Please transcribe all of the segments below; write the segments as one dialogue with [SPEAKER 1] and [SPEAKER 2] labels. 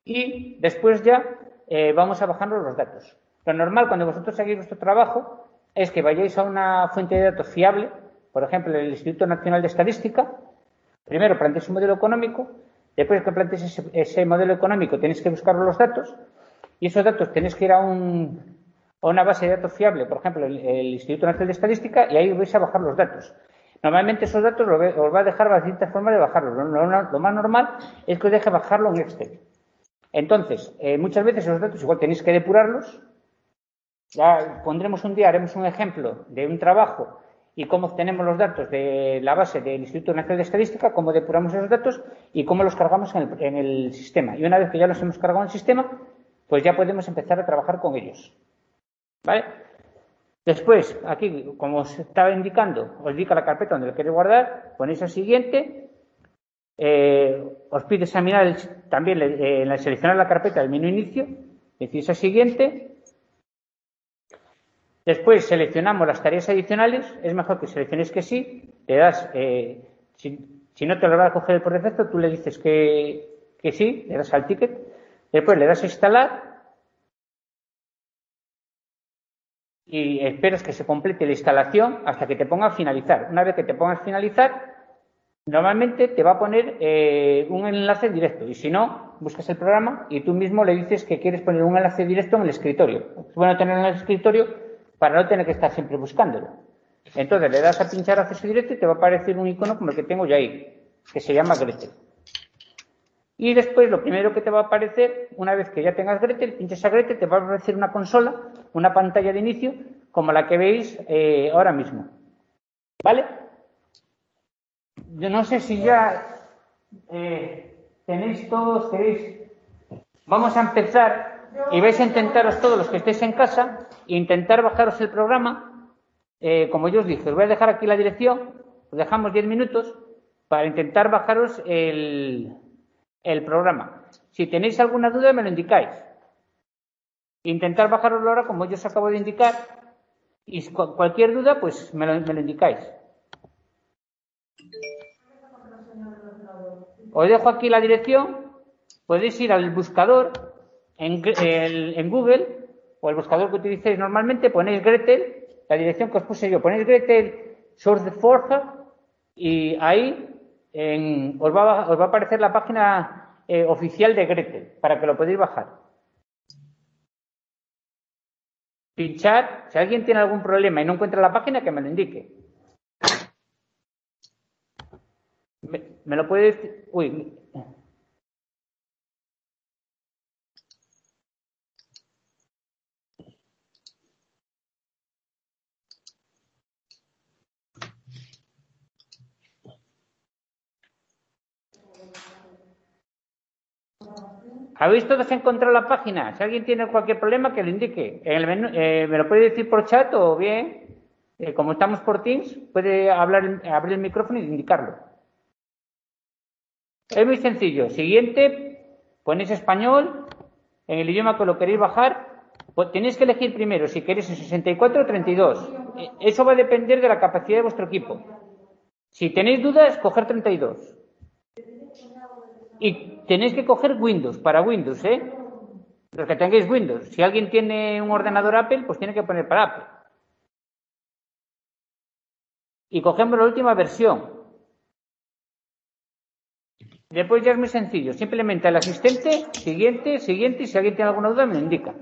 [SPEAKER 1] y después ya vamos a bajarnos los datos. Lo normal cuando vosotros seguís vuestro trabajo es que vayáis a una fuente de datos fiable, por ejemplo, el Instituto Nacional de Estadística. Primero planteéis un modelo económico, después que planteéis ese modelo económico tenéis que buscar los datos, y esos datos tenéis que ir a una base de datos fiable, por ejemplo, el Instituto Nacional de Estadística, y ahí vais a bajar los datos. Normalmente esos datos os va a dejar las distintas formas de bajarlos. Lo más normal es que os deje bajarlo en Excel. Entonces, muchas veces esos datos igual tenéis que depurarlos. Ya pondremos un día, haremos un ejemplo de un trabajo y cómo obtenemos los datos de la base del Instituto Nacional de Estadística, cómo depuramos esos datos y cómo los cargamos en el sistema. Y una vez que ya los hemos cargado en el sistema, pues ya podemos empezar a trabajar con ellos. ¿Vale? Después, aquí, como os estaba indicando, os indica la carpeta donde lo queréis guardar, ponéis el siguiente, os pide examinar también seleccionar la carpeta del menú inicio, decís el siguiente. Después seleccionamos las tareas adicionales, es mejor que seleccionéis que sí, le das, si no te lo va a coger por defecto, tú le dices que sí, le das al ticket, después le das a instalar y esperas que se complete la instalación hasta que te ponga a finalizar. Una vez que te pongas a finalizar, normalmente te va a poner un enlace directo y si no, buscas el programa y tú mismo le dices que quieres poner un enlace directo en el escritorio. Es bueno tenerlo en el escritorio para no tener que estar siempre buscándolo. Entonces le das a pinchar acceso directo y te va a aparecer un icono como el que tengo yo ahí, que se llama Gretel. Y después lo primero que te va a aparecer, una vez que ya tengas Gretel, pinchas a Gretel, te va a aparecer una consola, una pantalla de inicio, como la que veis ahora mismo. ¿Vale? Yo no sé si ya tenéis todos, queréis. Vamos a empezar y vais a intentaros todos los que estéis en casa, intentar bajaros el programa. Como yo os dije, os voy a dejar aquí la dirección, os dejamos 10 minutos para intentar bajaros el programa. Si tenéis alguna duda, me lo indicáis. Intentar bajaroslo ahora, como yo os acabo de indicar, y cualquier duda, pues me lo indicáis. Os dejo aquí la dirección. Podéis ir al buscador en Google o el buscador que utilicéis normalmente, ponéis Gretel, la dirección que os puse yo, ponéis Gretel Source de Forge y ahí os va a aparecer la página oficial de Gretel para que lo podáis bajar. Pinchar, si alguien tiene algún problema y no encuentra la página, que me lo indique. ¿Me lo puede decir? Uy. ¿Habéis todos encontrado la página? Si alguien tiene cualquier problema, que lo indique. En el menú, me lo puede decir por chat o bien, como estamos por Teams, puede abrir el micrófono y indicarlo. Es muy sencillo. Siguiente, ponéis español, en el idioma que lo queréis bajar. Pues tenéis que elegir primero si queréis el 64 o 32. Eso va a depender de la capacidad de vuestro equipo. Si tenéis dudas, coger 32. Y tenéis que coger Windows, para Windows, Los que tengáis Windows. Si alguien tiene un ordenador Apple, pues tiene que poner para Apple. Y cogemos la última versión. Después ya es muy sencillo. Simplemente al asistente, siguiente, y si alguien tiene alguna duda me lo indica.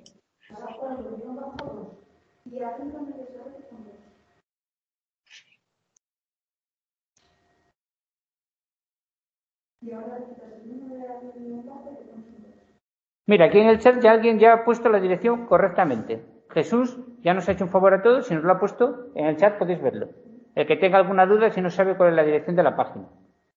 [SPEAKER 1] Mira, aquí en el chat ya alguien ya ha puesto la dirección correctamente. Jesús ya nos ha hecho un favor a todos, si nos lo ha puesto en el chat podéis verlo. El que tenga alguna duda, si no sabe cuál es la dirección de la página.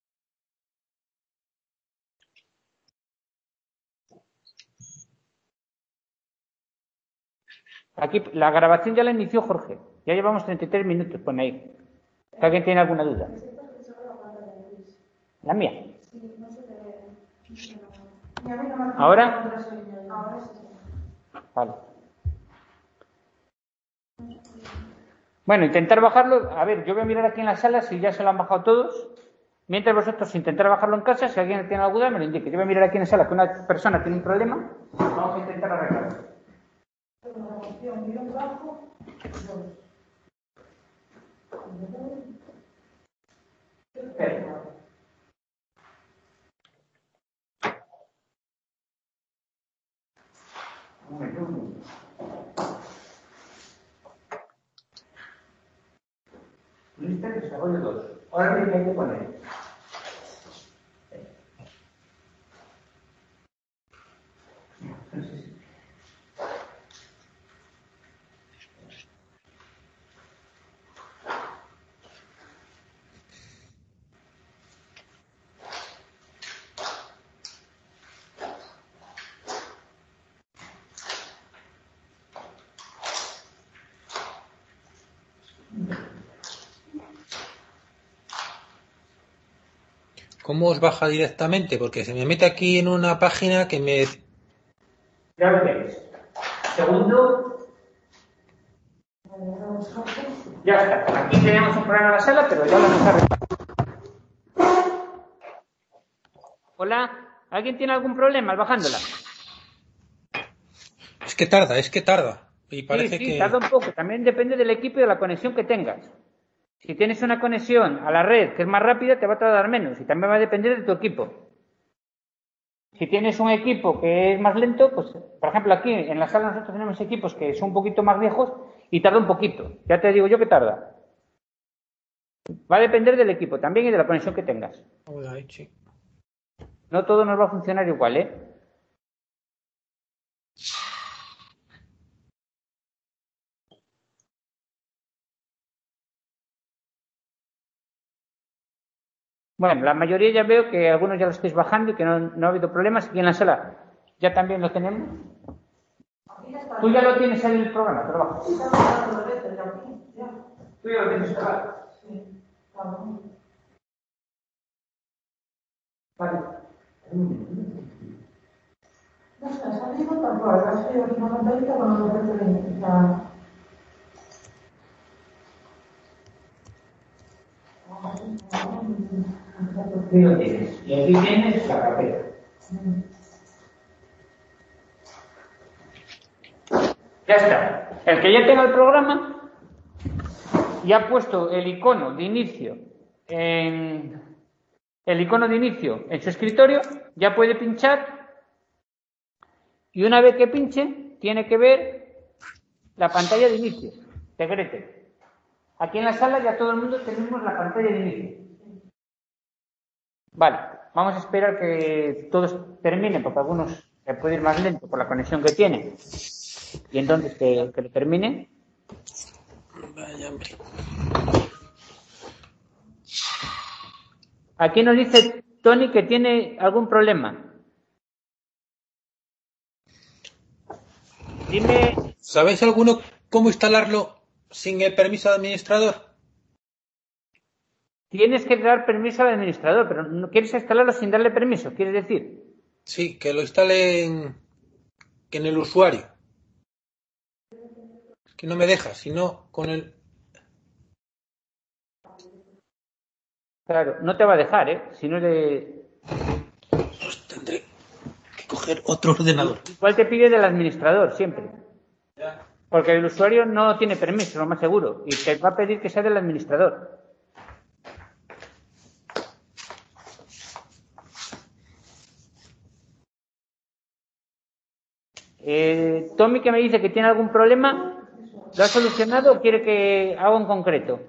[SPEAKER 1] Aquí la grabación ya la inició Jorge. Ya llevamos 33 minutos, pone ahí. Si alguien tiene alguna duda. La mía. ¿Ahora? Vale. Bueno, intentar bajarlo. A ver, yo voy a mirar aquí en la sala si ya se lo han bajado todos. Mientras vosotros intentar bajarlo en casa, si alguien tiene alguna duda, me lo indique. Yo voy a mirar aquí en la sala que una persona tiene un problema. Vamos a intentar arreglarlo. Un momento. Lista de desarrollo 2. Ahora bien, hay que poner.
[SPEAKER 2] ¿Cómo os baja directamente? Porque se me mete aquí en una página que me...
[SPEAKER 1] Ya lo tenéis. Segundo. Ya está. Aquí teníamos un problema en la sala, pero ya lo hemos arreglado. Hola. ¿Alguien tiene algún problema al bajándola?
[SPEAKER 2] Es que tarda. Y parece
[SPEAKER 1] Sí,
[SPEAKER 2] que...
[SPEAKER 1] tarda un poco. También depende del equipo y de la conexión que tengas. Si tienes una conexión a la red que es más rápida, te va a tardar menos. Y también va a depender de tu equipo. Si tienes un equipo que es más lento, pues, por ejemplo, aquí en la sala nosotros tenemos equipos que son un poquito más viejos y tarda un poquito. Ya te digo yo que tarda. Va a depender del equipo también y de la conexión que tengas. No todo nos va a funcionar igual, ¿eh? Bueno, la mayoría ya veo que algunos ya lo estáis bajando y que no ha habido problemas. Aquí en la sala ya también lo tenemos. Tú ya lo tienes en el programa, te lo bajas. Tú ya lo tienes instalado. Vale.
[SPEAKER 3] No sé, está mismo tampoco, ha sido una pantallita con los referentes.
[SPEAKER 1] Aquí lo tienes. Y aquí tienes la carpeta. Ya está. El que ya tenga el programa y ha puesto el icono de inicio en su escritorio, ya puede pinchar y una vez que pinche, tiene que ver la pantalla de inicio de Gretel. Aquí en la sala ya todo el mundo tenemos la pantalla de inicio. Vale, vamos a esperar que todos terminen, porque algunos puede ir más lento por la conexión que tienen. Y entonces que lo terminen.
[SPEAKER 2] Vaya hombre.
[SPEAKER 1] Aquí nos dice Tony que tiene algún problema. Dime.
[SPEAKER 2] ¿Sabéis alguno cómo instalarlo sin el permiso de administrador?
[SPEAKER 1] Tienes que dar permiso al administrador, pero no quieres instalarlo sin darle permiso, ¿quieres decir?
[SPEAKER 2] Sí, que lo instale en el usuario. Es que no me deja, sino con el...
[SPEAKER 1] Claro, no te va a dejar, ¿eh? Si no le...
[SPEAKER 2] Pues tendré que coger otro ordenador.
[SPEAKER 1] Igual te pide del administrador, siempre. Porque el usuario no tiene permiso, lo más seguro. Y te va a pedir que sea del administrador. Tommy, que me dice que tiene algún problema, ¿lo ha solucionado o quiere que haga en concreto?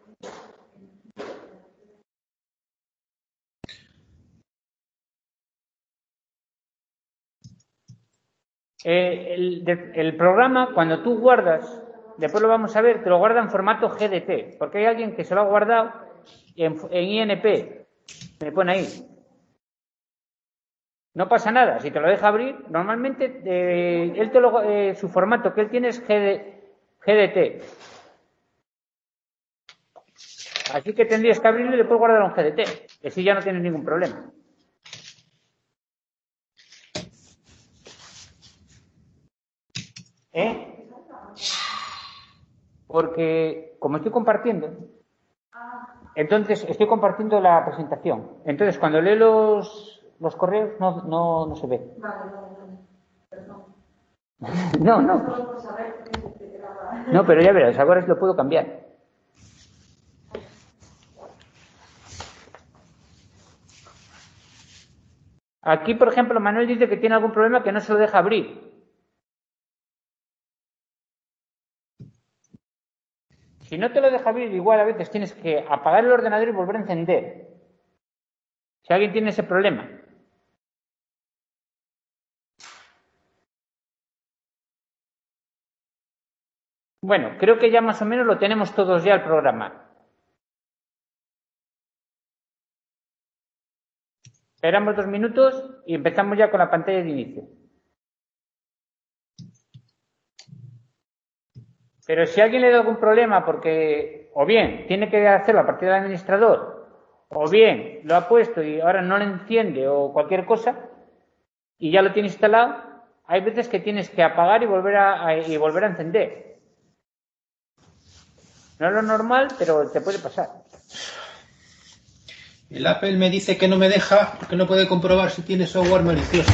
[SPEAKER 1] El programa, cuando tú guardas, después lo vamos a ver, te lo guarda en formato GDT, porque hay alguien que se lo ha guardado en INP, me pone ahí. No pasa nada, si te lo deja abrir, normalmente su formato que él tiene es GDT. Así que tendrías que abrirlo y le puedes guardar un GDT, que así ya no tienes ningún problema. Porque, como estoy compartiendo, Entonces, estoy compartiendo la presentación. Entonces, cuando leo los correos, no se ve.
[SPEAKER 3] Vale. Perdón.
[SPEAKER 1] No.
[SPEAKER 3] Solo por saber que te quedaba.
[SPEAKER 1] No, pero ya verás, ahora lo puedo cambiar. Aquí, por ejemplo, Manuel dice que tiene algún problema que no se lo deja abrir. Si no te lo deja abrir, igual a veces tienes que apagar el ordenador y volver a encender. Si alguien tiene ese problema. Bueno, creo que ya más o menos lo tenemos todos ya el programa. Esperamos 2 minutos y empezamos ya con la pantalla de inicio. Pero si alguien le da algún problema porque o bien tiene que hacerlo a partir del administrador o bien lo ha puesto y ahora no lo enciende o cualquier cosa y ya lo tiene instalado, hay veces que tienes que apagar y volver a encender. No es lo normal, pero te puede pasar.
[SPEAKER 2] El Apple me dice que no me deja porque no puede comprobar si tiene software malicioso.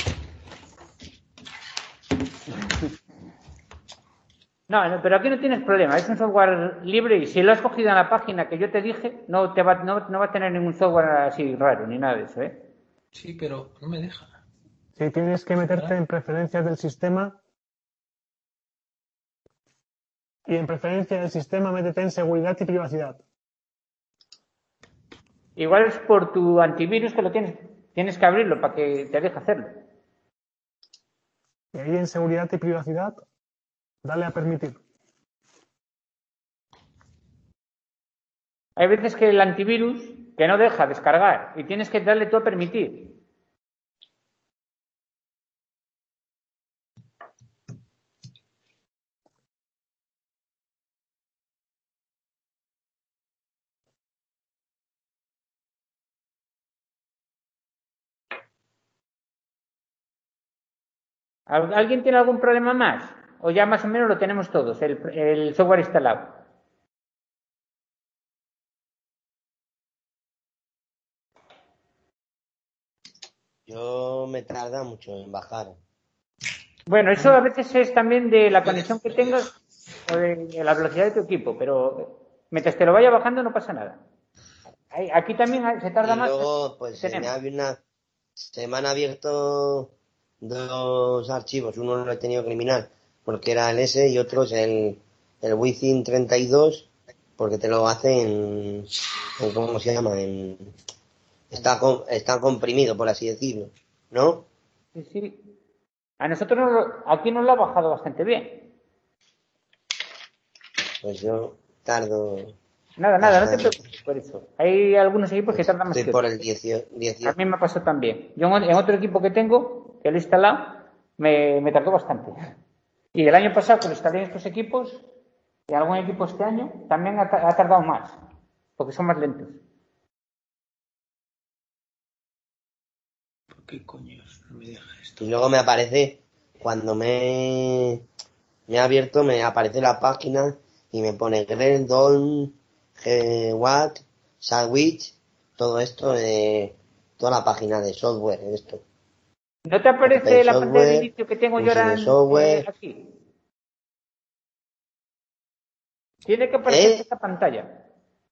[SPEAKER 1] No, pero aquí no tienes problema, es un software libre y si lo has cogido en la página que yo te dije, no va a tener ningún software así raro ni nada de eso, ¿eh?
[SPEAKER 2] Sí, pero no me deja.
[SPEAKER 4] Sí, tienes que meterte en preferencias del sistema y en preferencias del sistema métete en seguridad y privacidad.
[SPEAKER 1] Igual es por tu antivirus que lo tienes que abrirlo para que te deje hacerlo.
[SPEAKER 4] Y ahí en seguridad y privacidad, dale a permitir.
[SPEAKER 1] Hay veces que el antivirus que no deja descargar y tienes que darle tú a permitir. ¿Alguien tiene algún problema más? ¿O ya más o menos lo tenemos todos, el software instalado?
[SPEAKER 5] Yo me tarda mucho en bajar.
[SPEAKER 1] Bueno, eso a veces es también de la conexión que tengas o de la velocidad de tu equipo, pero mientras te lo vaya bajando no pasa nada. Aquí también se tarda
[SPEAKER 5] Y
[SPEAKER 1] más.
[SPEAKER 5] luego, pues se me han abierto dos archivos. Uno lo he tenido criminal porque era el S y otro es el Within 32 porque te lo hace en ¿cómo se llama? Está comprimido, por así decirlo, ¿no?
[SPEAKER 1] Sí. A nosotros aquí nos lo ha bajado bastante bien.
[SPEAKER 5] Pues yo tardo
[SPEAKER 1] Nada, no te
[SPEAKER 5] bastante.
[SPEAKER 1] preocupes por eso. Hay algunos equipos que tardan más
[SPEAKER 5] Estoy
[SPEAKER 1] que
[SPEAKER 5] por
[SPEAKER 1] otros.
[SPEAKER 5] el 18.
[SPEAKER 1] A mí me pasó también. Yo en otro equipo que tengo, que lo he instalado, me tardó bastante. Y el año pasado que lo instalé en estos equipos, y algún equipo este año, también ha tardado más, porque son más lentos.
[SPEAKER 2] ¿Por qué coño no me deja esto?
[SPEAKER 5] Y luego me aparece, cuando me ha abierto, me aparece la página y me pone Grell, Don, What, Sandwich, todo esto, toda la página de software, esto.
[SPEAKER 1] ¿No te
[SPEAKER 5] Open
[SPEAKER 1] aparece la pantalla de
[SPEAKER 5] software,
[SPEAKER 1] inicio que tengo yo
[SPEAKER 5] using
[SPEAKER 1] ahora
[SPEAKER 5] the software,
[SPEAKER 1] aquí? Tiene que aparecer esta pantalla.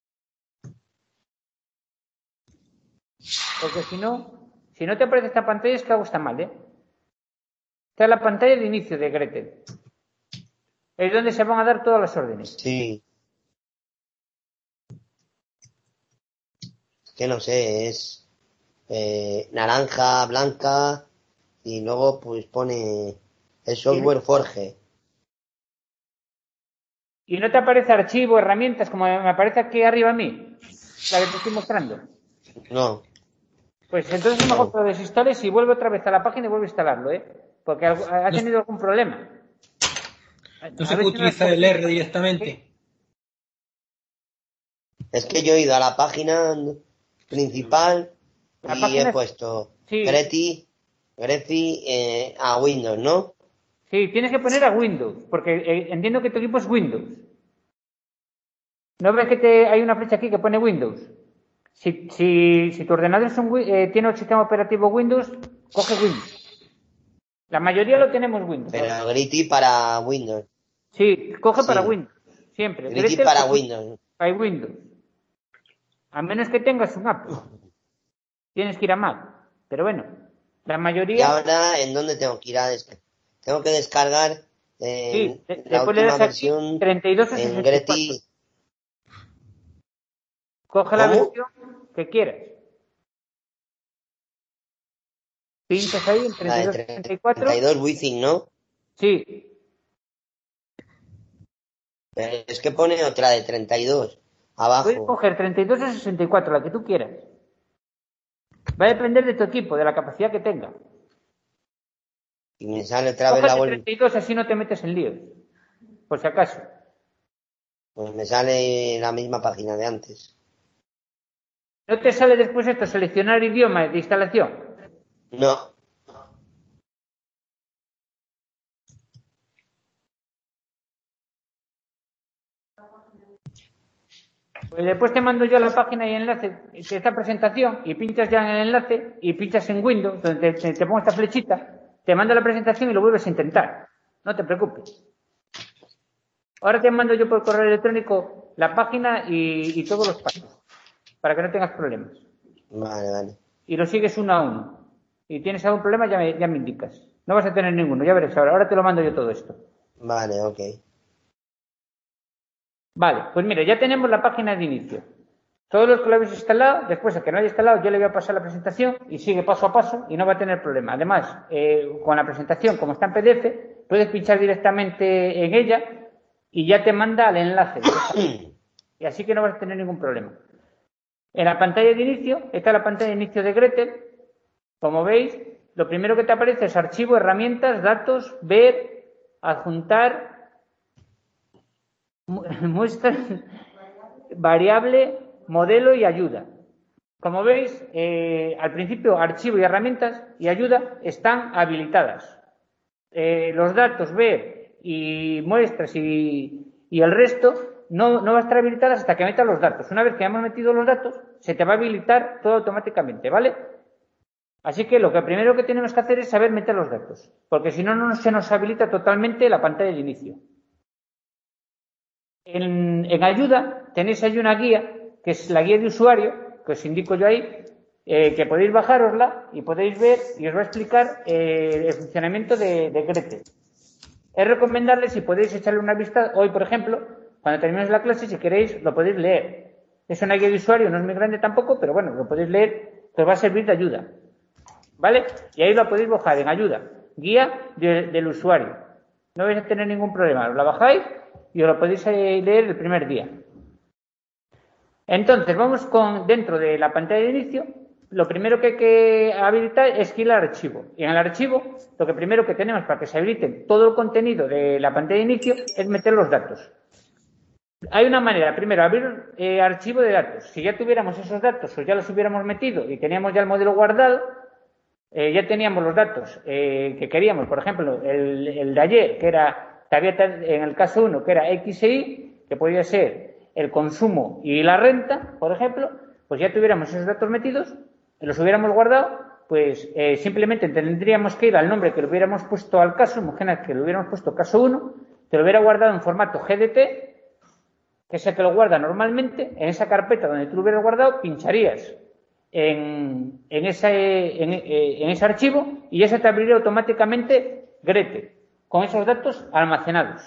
[SPEAKER 1] Porque si no te aparece esta pantalla es que algo está mal, ¿eh? Esta es la pantalla de inicio de Gretel. Es donde se van a dar todas las órdenes.
[SPEAKER 5] Sí. Que no sé, es naranja, blanca, y luego pues pone el software Forge.
[SPEAKER 1] Y no te aparece archivo, herramientas, como me aparece aquí arriba a mí, la que te estoy mostrando.
[SPEAKER 5] No.
[SPEAKER 1] Pues entonces es mejor que lo desinstales y vuelve otra vez a la página y vuelve a instalarlo, ¿eh? Porque ha tenido algún problema.
[SPEAKER 2] No se puede utilizar el R directamente.
[SPEAKER 5] Es que yo he ido a la página principal y he puesto Greti a Windows, ¿no?
[SPEAKER 1] Sí, tienes que poner a Windows, porque entiendo que tu equipo es Windows. ¿No ves que hay una flecha aquí que pone Windows? Si tu ordenador tiene el sistema operativo Windows, coge Windows. La mayoría lo tenemos Windows.
[SPEAKER 5] Pero Gritty para Windows.
[SPEAKER 1] Sí, coge para
[SPEAKER 5] Sí.
[SPEAKER 1] Windows, siempre.
[SPEAKER 5] Gritty
[SPEAKER 1] Gretel
[SPEAKER 5] para Windows.
[SPEAKER 1] hay Windows. A menos que tengas un Apple. Tienes que ir a Mac. Pero bueno, la
[SPEAKER 5] Y
[SPEAKER 1] mayoría...
[SPEAKER 5] ahora, ¿en dónde tengo que ir a descargar? Tengo que descargar
[SPEAKER 1] Sí,
[SPEAKER 5] la
[SPEAKER 1] después le
[SPEAKER 5] última
[SPEAKER 1] das aquí
[SPEAKER 5] versión
[SPEAKER 1] 32 o
[SPEAKER 5] en
[SPEAKER 1] 64.
[SPEAKER 5] Gretty.
[SPEAKER 1] Coge la
[SPEAKER 5] ¿Cómo?
[SPEAKER 1] versión que quieras. Pinchas ahí en
[SPEAKER 5] La
[SPEAKER 1] 32
[SPEAKER 5] de
[SPEAKER 1] 64.
[SPEAKER 5] 32 Wizzing, ¿no?
[SPEAKER 1] Sí,
[SPEAKER 5] Pero es que pone otra de 32
[SPEAKER 1] puedes
[SPEAKER 5] abajo.
[SPEAKER 1] coger 32 o 64, la que tú quieras. Va a depender de tu equipo, de la capacidad que tenga.
[SPEAKER 5] Y me sale otra vez
[SPEAKER 1] Coge
[SPEAKER 5] la
[SPEAKER 1] de
[SPEAKER 5] vuelta.
[SPEAKER 1] 32, así no te metes en líos. Por si acaso.
[SPEAKER 5] Pues me sale la misma página de antes.
[SPEAKER 1] ¿No te sale después esto, seleccionar idioma de instalación?
[SPEAKER 5] No.
[SPEAKER 1] Pues después te mando yo la página y enlace de esta presentación y pinchas ya en el enlace y pinchas en Windows, donde te pongo esta flechita, te mando la presentación y lo vuelves a intentar. No te preocupes. Ahora te mando yo por correo electrónico la página y todos los pasos, para que no tengas problemas.
[SPEAKER 5] Vale.
[SPEAKER 1] Y lo sigues uno a uno. Y tienes algún problema, ya me indicas. No vas a tener ninguno, ya verás ahora. Ahora te lo mando yo todo esto.
[SPEAKER 5] Vale, ok.
[SPEAKER 1] Vale, pues mira, ya tenemos la página de inicio. Todos los que lo habéis instalado, después al que no haya instalado, yo le voy a pasar la presentación y sigue paso a paso y no va a tener problema. Además, con la presentación, como está en PDF, puedes pinchar directamente en ella y ya te manda el enlace. Y así que no vas a tener ningún problema. En la pantalla de inicio, está la pantalla de inicio de Gretel. Como veis, lo primero que te aparece es archivo, herramientas, datos, ver, adjuntar, muestra, variable, modelo y ayuda. Como veis, al principio archivo y herramientas y ayuda están habilitadas. Los datos, ver y muestras y el resto no va a estar habilitadas hasta que metas los datos. Una vez que hemos metido los datos, se te va a habilitar todo automáticamente, ¿vale? Así que lo que primero que tenemos que hacer es saber meter los datos, porque si no, no se nos habilita totalmente la pantalla de inicio. En ayuda tenéis ahí una guía, que es la guía de usuario, que os indico yo ahí, que podéis bajárosla y podéis ver y os va a explicar el funcionamiento de Gretel. Es recomendable, si podéis echarle una vista, hoy por ejemplo, cuando terminemos la clase, si queréis, lo podéis leer. Es una guía de usuario, no es muy grande tampoco, pero bueno, lo podéis leer, que os va a servir de ayuda. ¿Vale? Y ahí lo podéis bajar en ayuda. Guía del usuario. No vais a tener ningún problema. Os la bajáis y os lo podéis leer el primer día. Entonces, vamos dentro de la pantalla de inicio. Lo primero que hay que habilitar es ir al archivo. Y en el archivo, lo que primero que tenemos para que se habilite todo el contenido de la pantalla de inicio es meter los datos. Hay una manera, primero, abrir archivo de datos. Si ya tuviéramos esos datos o ya los hubiéramos metido y teníamos ya el modelo guardado, ya teníamos los datos que queríamos, por ejemplo, el de ayer, que era, en el caso 1, que era X e Y, que podía ser el consumo y la renta, por ejemplo, pues ya tuviéramos esos datos metidos, los hubiéramos guardado, pues simplemente tendríamos que ir al nombre que le hubiéramos puesto al caso, imagina que le hubiéramos puesto caso 1, te lo hubiera guardado en formato GDT, que es el que lo guarda normalmente, en esa carpeta donde tú lo hubieras guardado, pincharías en ese archivo y ya se te abriría automáticamente Gretel con esos datos almacenados.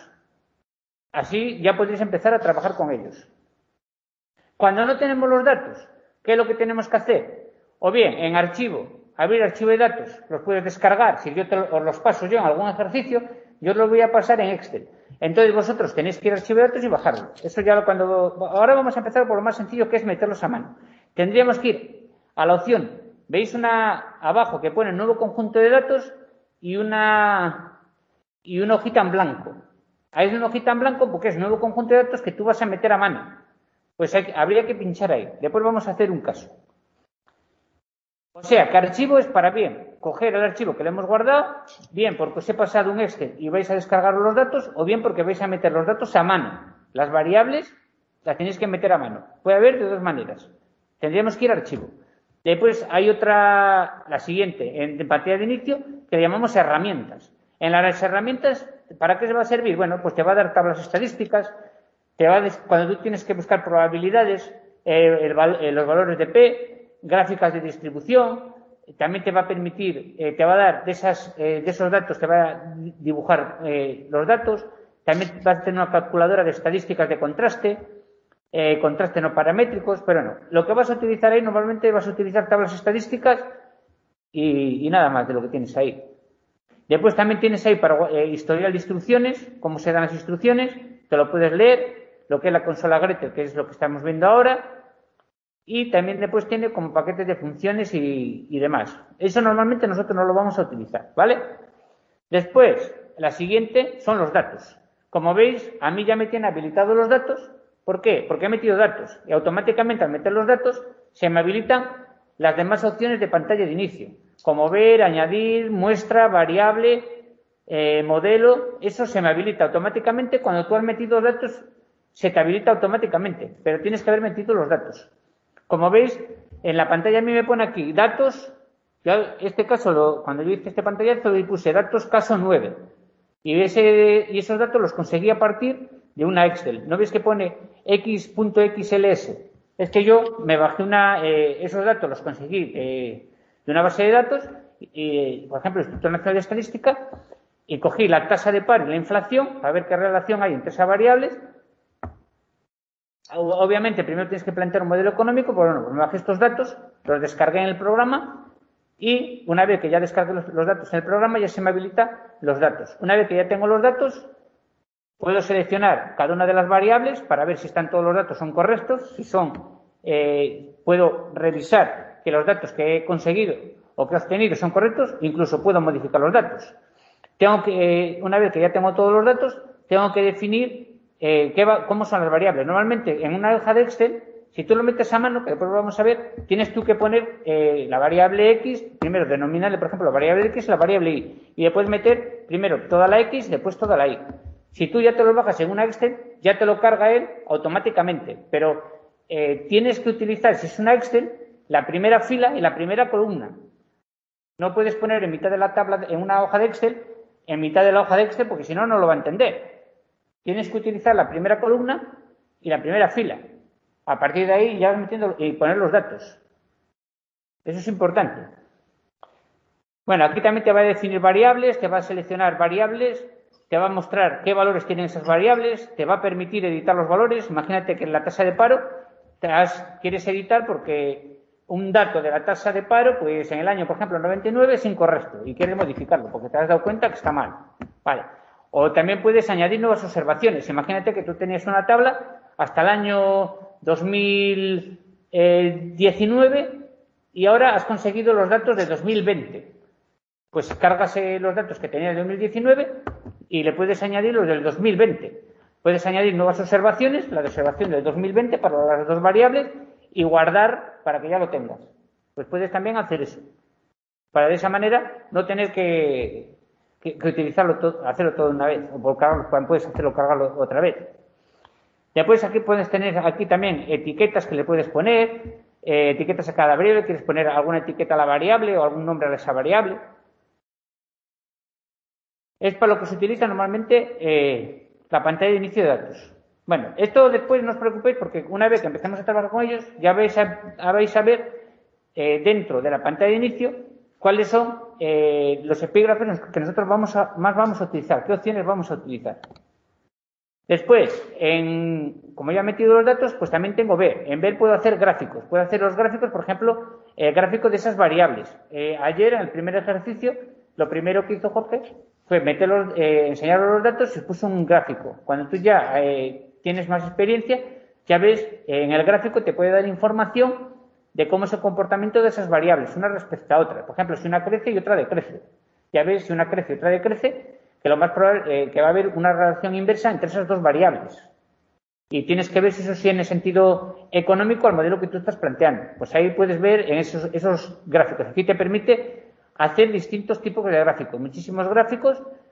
[SPEAKER 1] Así ya podréis empezar a trabajar con ellos. Cuando no tenemos los datos, ¿qué es lo que tenemos que hacer? O bien en archivo, abrir archivo de datos, los puedes descargar. Si yo os los paso yo en algún ejercicio, yo os los voy a pasar en Excel. Entonces vosotros tenéis que ir a archivo de datos y bajarlo. Eso ya ahora vamos a empezar por lo más sencillo, que es meterlos a mano. Tendríamos que ir a la opción, veis una abajo que pone nuevo conjunto de datos y una hojita en blanco. Ahí es una hojita en blanco porque es nuevo conjunto de datos que tú vas a meter a mano. Pues habría que pinchar ahí. Después vamos a hacer un caso. O sea, que archivo es para bien coger el archivo que le hemos guardado, bien porque os he pasado un Excel y vais a descargar los datos, o bien porque vais a meter los datos a mano. Las variables la tenéis que meter a mano. Puede haber de dos maneras. Tendríamos que ir a archivo. Después hay otra, la siguiente, en pantalla de inicio, que le llamamos herramientas. En las herramientas, ¿para qué se va a servir? Bueno, pues te va a dar tablas estadísticas, cuando tú tienes que buscar probabilidades, los valores de P, gráficas de distribución, también te va a permitir, te va a dar de esos datos, te va a dibujar los datos, también vas a tener una calculadora de estadísticas de contraste no paramétricos, pero no. Lo que vas a utilizar ahí, normalmente vas a utilizar tablas estadísticas y nada más de lo que tienes ahí. Después también tienes ahí para historial de instrucciones, cómo se dan las instrucciones, te lo puedes leer, lo que es la consola Gretel, que es lo que estamos viendo ahora, y también después tiene como paquetes de funciones y demás. Eso normalmente nosotros no lo vamos a utilizar, ¿vale? Después, la siguiente son los datos. Como veis, a mí ya me tienen habilitados los datos. ¿Por qué? Porque he metido datos y automáticamente al meter los datos se me habilitan las demás opciones de pantalla de inicio, como ver, añadir, muestra, variable, modelo. Eso se me habilita automáticamente. Cuando tú has metido datos, se te habilita automáticamente, pero tienes que haber metido los datos. Como veis, en la pantalla a mí me pone aquí datos. Yo, este caso, cuando yo hice este pantallazo, le puse datos caso 9. Y esos datos los conseguí a partir de una Excel. ¿No ves que pone x.xls? Es que yo me bajé esos datos, los conseguí de una base de datos, por ejemplo, el Instituto Nacional de Estadística, y cogí la tasa de paro y la inflación para ver qué relación hay entre esas variables. Obviamente, primero tienes que plantear un modelo económico, pues bueno, me bajé estos datos, los descargué en el programa y una vez que ya descargué los datos en el programa, ya se me habilita los datos. Una vez que ya tengo los datos, puedo seleccionar cada una de las variables para ver si están todos los datos son correctos. Si son, puedo revisar que los datos que he conseguido o que he obtenido son correctos, incluso puedo modificar los datos. Una vez que ya tengo todos los datos, tengo que definir cómo son las variables. Normalmente, en una hoja de Excel, si tú lo metes a mano, que después lo vamos a ver, tienes tú que poner la variable X, primero denominarle, por ejemplo, la variable X y la variable Y. Y después meter primero toda la X y después toda la Y. Si tú ya te lo bajas en una Excel, ya te lo carga él automáticamente. Pero tienes que utilizar, si es una Excel, la primera fila y la primera columna. No puedes poner en mitad de la tabla, en una hoja de Excel, en mitad de la hoja de Excel, porque si no, no lo va a entender. Tienes que utilizar la primera columna y la primera fila. A partir de ahí ya vas metiendo y poner los datos. Eso es importante. Bueno, aquí también te va a definir variables, te va a seleccionar variables, te va a mostrar qué valores tienen esas variables, te va a permitir editar los valores. Imagínate que en la tasa de paro quieres editar porque un dato de la tasa de paro, pues en el año, por ejemplo, 99 es incorrecto y quieres modificarlo porque te has dado cuenta que está mal. Vale. O también puedes añadir nuevas observaciones. Imagínate que tú tenías una tabla hasta el año 2019 y ahora has conseguido los datos de 2020. Pues cargas los datos que tenías de 2019 y le puedes añadir los del 2020. Puedes añadir nuevas observaciones, la de observación del 2020 para las dos variables y guardar para que ya lo tengas. Pues puedes también hacer eso. Para de esa manera no tener que utilizarlo todo, hacerlo todo una vez. O puedes hacerlo cargarlo otra vez. Después aquí puedes tener aquí también etiquetas que le puedes poner, etiquetas a cada variable, quieres poner alguna etiqueta a la variable o algún nombre a esa variable. Es para lo que se utiliza normalmente la pantalla de inicio de datos. Bueno, esto después no os preocupéis porque una vez que empecemos a trabajar con ellos, ya vais a ver dentro de la pantalla de inicio cuáles son los epígrafes que nosotros vamos a utilizar, qué opciones vamos a utilizar. Después, como ya he metido los datos, pues también tengo ver. En ver puedo hacer gráficos. Puedo hacer los gráficos, por ejemplo, gráficos de esas variables. Ayer, en el primer ejercicio, lo primero que hizo Jorge fue enseñaros los datos y puso un gráfico. Cuando tú ya tienes más experiencia, ya ves, en el gráfico te puede dar información de cómo es el comportamiento de esas variables, una respecto a otra. Por ejemplo, si una crece y otra decrece. Ya ves, si una crece y otra decrece, que lo más probable que va a haber una relación inversa entre esas dos variables. Y tienes que ver si eso sí en el sentido económico al modelo que tú estás planteando. Pues ahí puedes ver en esos gráficos. Aquí te permite hacer distintos tipos de gráficos, muchísimos gráficos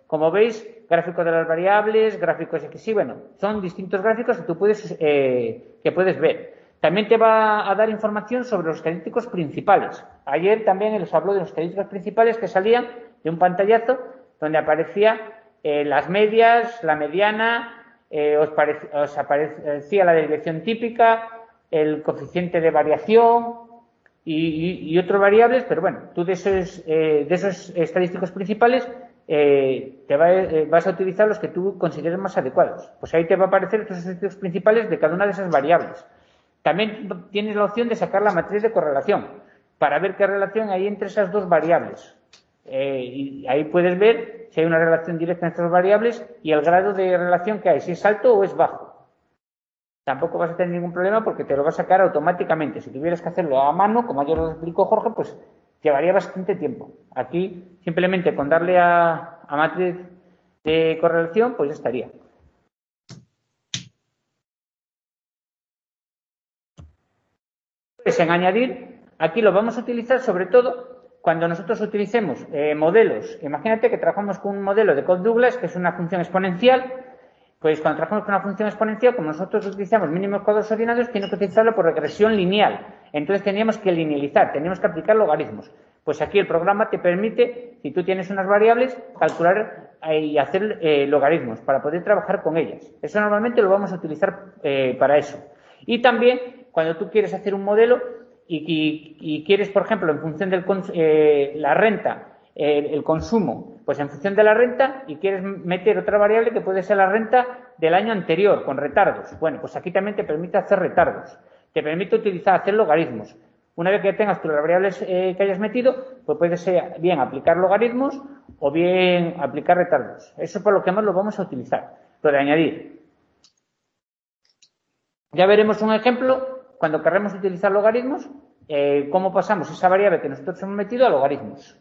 [SPEAKER 1] como veis, gráfico de las variables, gráficos XY, bueno, son distintos gráficos que tú puedes ver. También te va a dar información sobre los estadísticos principales. Ayer también os habló de los estadísticos principales que salían de un pantallazo donde aparecía las medias, la mediana, os aparecía la desviación típica, el coeficiente de variación y otras variables, pero bueno, tú de esos estadísticos principales vas a utilizar los que tú consideres más adecuados. Pues ahí te va a aparecer los estadísticos principales de cada una de esas variables. También tienes la opción de sacar la matriz de correlación para ver qué relación hay entre esas dos variables. Y ahí puedes ver si hay una relación directa entre las variables y el grado de relación que hay, si es alto o es bajo. Tampoco vas a tener ningún problema porque te lo va a sacar automáticamente. Si tuvieras que hacerlo a mano, como ayer lo explicó Jorge, pues llevaría bastante tiempo. Aquí, simplemente con darle a matriz de correlación, pues ya estaría. Pues en añadir, aquí lo vamos a utilizar sobre todo cuando nosotros utilicemos modelos. Imagínate que trabajamos con un modelo de Cobb-Douglas, que es una función exponencial. Pues cuando trabajamos con una función exponencial, como nosotros utilizamos mínimos cuadrados ordinarios, tenemos que utilizarlo por regresión lineal. Entonces teníamos que linealizar, teníamos que aplicar logaritmos. Pues aquí el programa te permite, si tú tienes unas variables, calcular y hacer logaritmos para poder trabajar con ellas. Eso normalmente lo vamos a utilizar para eso. Y también cuando tú quieres hacer un modelo y quieres, por ejemplo, en función de la renta, el consumo, pues en función de la renta, y quieres meter otra variable que puede ser la renta del año anterior, con retardos. Bueno, pues aquí también te permite hacer retardos. Te permite hacer logaritmos. Una vez que tengas tus variables que hayas metido, pues puede ser bien aplicar logaritmos o bien aplicar retardos. Eso es por lo que más lo vamos a utilizar. Lo de añadir. Ya veremos un ejemplo cuando querramos utilizar logaritmos, cómo pasamos esa variable que nosotros hemos metido a logaritmos.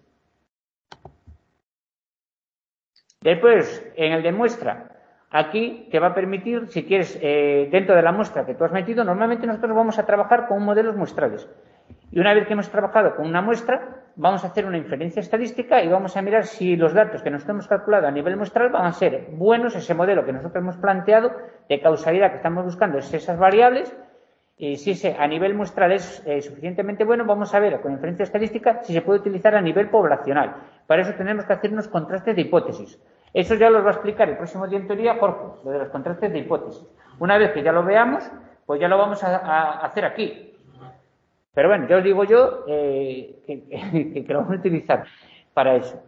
[SPEAKER 1] Después, en el de muestra, aquí te va a permitir, si quieres, dentro de la muestra que tú has metido, normalmente nosotros vamos a trabajar con modelos muestrales. Y una vez que hemos trabajado con una muestra, vamos a hacer una inferencia estadística y vamos a mirar si los datos que nosotros hemos calculado a nivel muestral van a ser buenos, ese modelo que nosotros hemos planteado de causalidad que estamos buscando es esas variables. Y si ese a nivel muestral es suficientemente bueno, vamos a ver con inferencia estadística si se puede utilizar a nivel poblacional. Para eso tenemos que hacer unos contrastes de hipótesis. Eso ya los va a explicar el próximo día en teoría Jorge, lo de los contrastes de hipótesis. Una vez que ya lo veamos, pues ya lo vamos a hacer aquí. Pero bueno, ya os digo yo que lo vamos a utilizar para eso.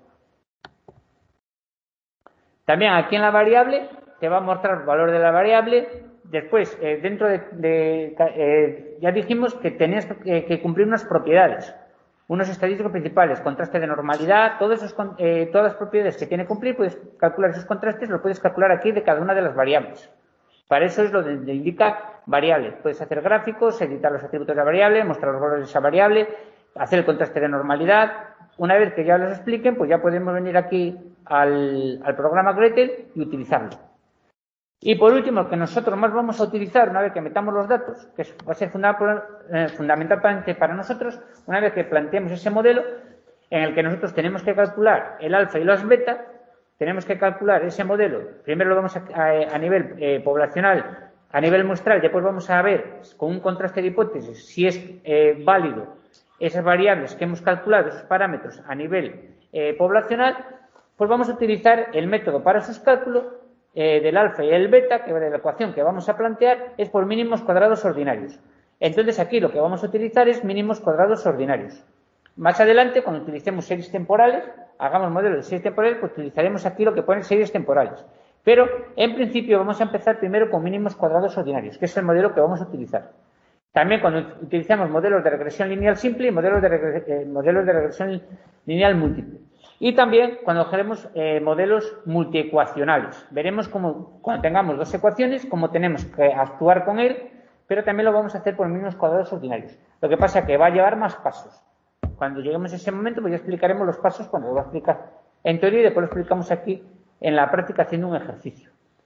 [SPEAKER 1] También aquí en la variable te va a mostrar el valor de la variable. Después, dentro ya dijimos que tenías que cumplir unas propiedades, unos estadísticos principales, contraste de normalidad, todas las propiedades que tiene que cumplir, puedes calcular esos contrastes, los puedes calcular aquí de cada una de las variables. Para eso es lo que indica variable. Puedes hacer gráficos, editar los atributos de la variable, mostrar los valores de esa variable, hacer el contraste de normalidad. Una vez que ya los expliquen, pues ya podemos venir aquí al programa Gretel y utilizarlo. Y por último, lo que nosotros más vamos a utilizar una vez que metamos los datos, que va a ser fundamentalmente para nosotros, una vez que planteemos ese modelo en el que nosotros tenemos que calcular el alfa y los beta, tenemos que calcular ese modelo. Primero lo vamos a nivel poblacional, a nivel muestral, después vamos a ver con un contraste de hipótesis si es válido esas variables que hemos calculado, esos parámetros a nivel poblacional, pues vamos a utilizar el método para sus cálculos del alfa y el beta, que de la ecuación que vamos a plantear es por mínimos cuadrados ordinarios. Entonces aquí lo que vamos a utilizar es mínimos cuadrados ordinarios. Más adelante, cuando utilicemos series temporales, hagamos modelos de series temporales, pues utilizaremos aquí lo que pone series temporales. Pero en principio vamos a empezar primero con mínimos cuadrados ordinarios, que es el modelo que vamos a utilizar. También cuando utilizamos modelos de regresión lineal simple y modelos de regresión lineal múltiple. Y también cuando haremos modelos multiecuacionales. Veremos cómo, cuando tengamos dos ecuaciones, cómo tenemos que actuar con él, pero también lo vamos a hacer por mínimos cuadrados ordinarios. Lo que pasa es que va a llevar más pasos. Cuando lleguemos a ese momento, pues ya explicaremos los pasos cuando lo va a explicar en teoría y después lo explicamos aquí en la práctica haciendo un ejercicio.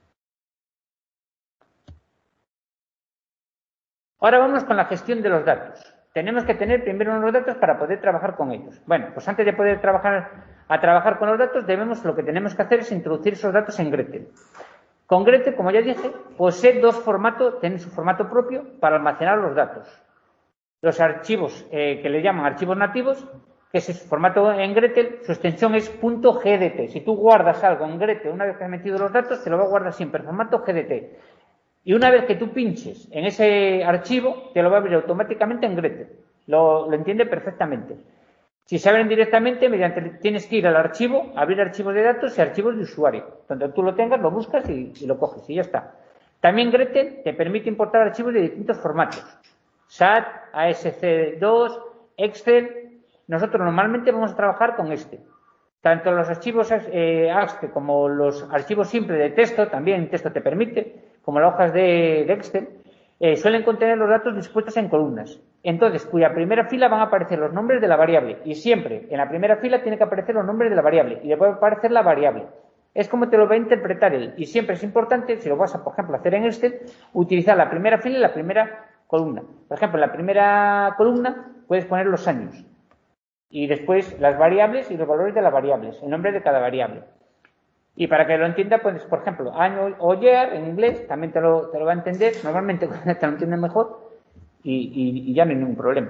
[SPEAKER 1] Ahora vamos con la gestión de los datos. Tenemos que tener primero unos datos para poder trabajar con ellos. Bueno, pues antes de poder trabajar a trabajar con los datos, lo que tenemos que hacer es introducir esos datos en Gretel. Con Gretel, como ya dije, posee dos formatos, tiene su formato propio para almacenar los datos. Los archivos que le llaman archivos nativos, que es su formato en Gretel, su extensión es .gdt. Si tú guardas algo en Gretel, una vez que has metido los datos, te lo va a guardar siempre en formato GDT. Y una vez que tú pinches en ese archivo, te lo va a abrir automáticamente en Gretel. Lo entiende perfectamente. Si se abren directamente, tienes que ir al archivo, abrir archivos de datos y archivos de usuario. Donde tú lo tengas, lo buscas y lo coges y ya está. También Gretel te permite importar archivos de distintos formatos. SAT, ASC2, Excel. Nosotros normalmente vamos a trabajar con este. Tanto los archivos ASCII como los archivos simples de texto, también texto te permite, como las hojas de Excel, suelen contener los datos dispuestos en columnas. Entonces, cuya primera fila van a aparecer los nombres de la variable. Y siempre en la primera fila tiene que aparecer los nombres de la variable. Y después va a aparecer la variable. Es como te lo va a interpretar él. Y siempre es importante, si lo vas a, por ejemplo, hacer en Excel, utilizar la primera fila y la primera columna. Por ejemplo, en la primera columna puedes poner los años. Y después las variables y los valores de las variables, el nombre de cada variable. Y para que lo entienda, pues, por ejemplo, año o year en inglés, también te lo va a entender, normalmente te lo entiende mejor y ya no hay ningún problema.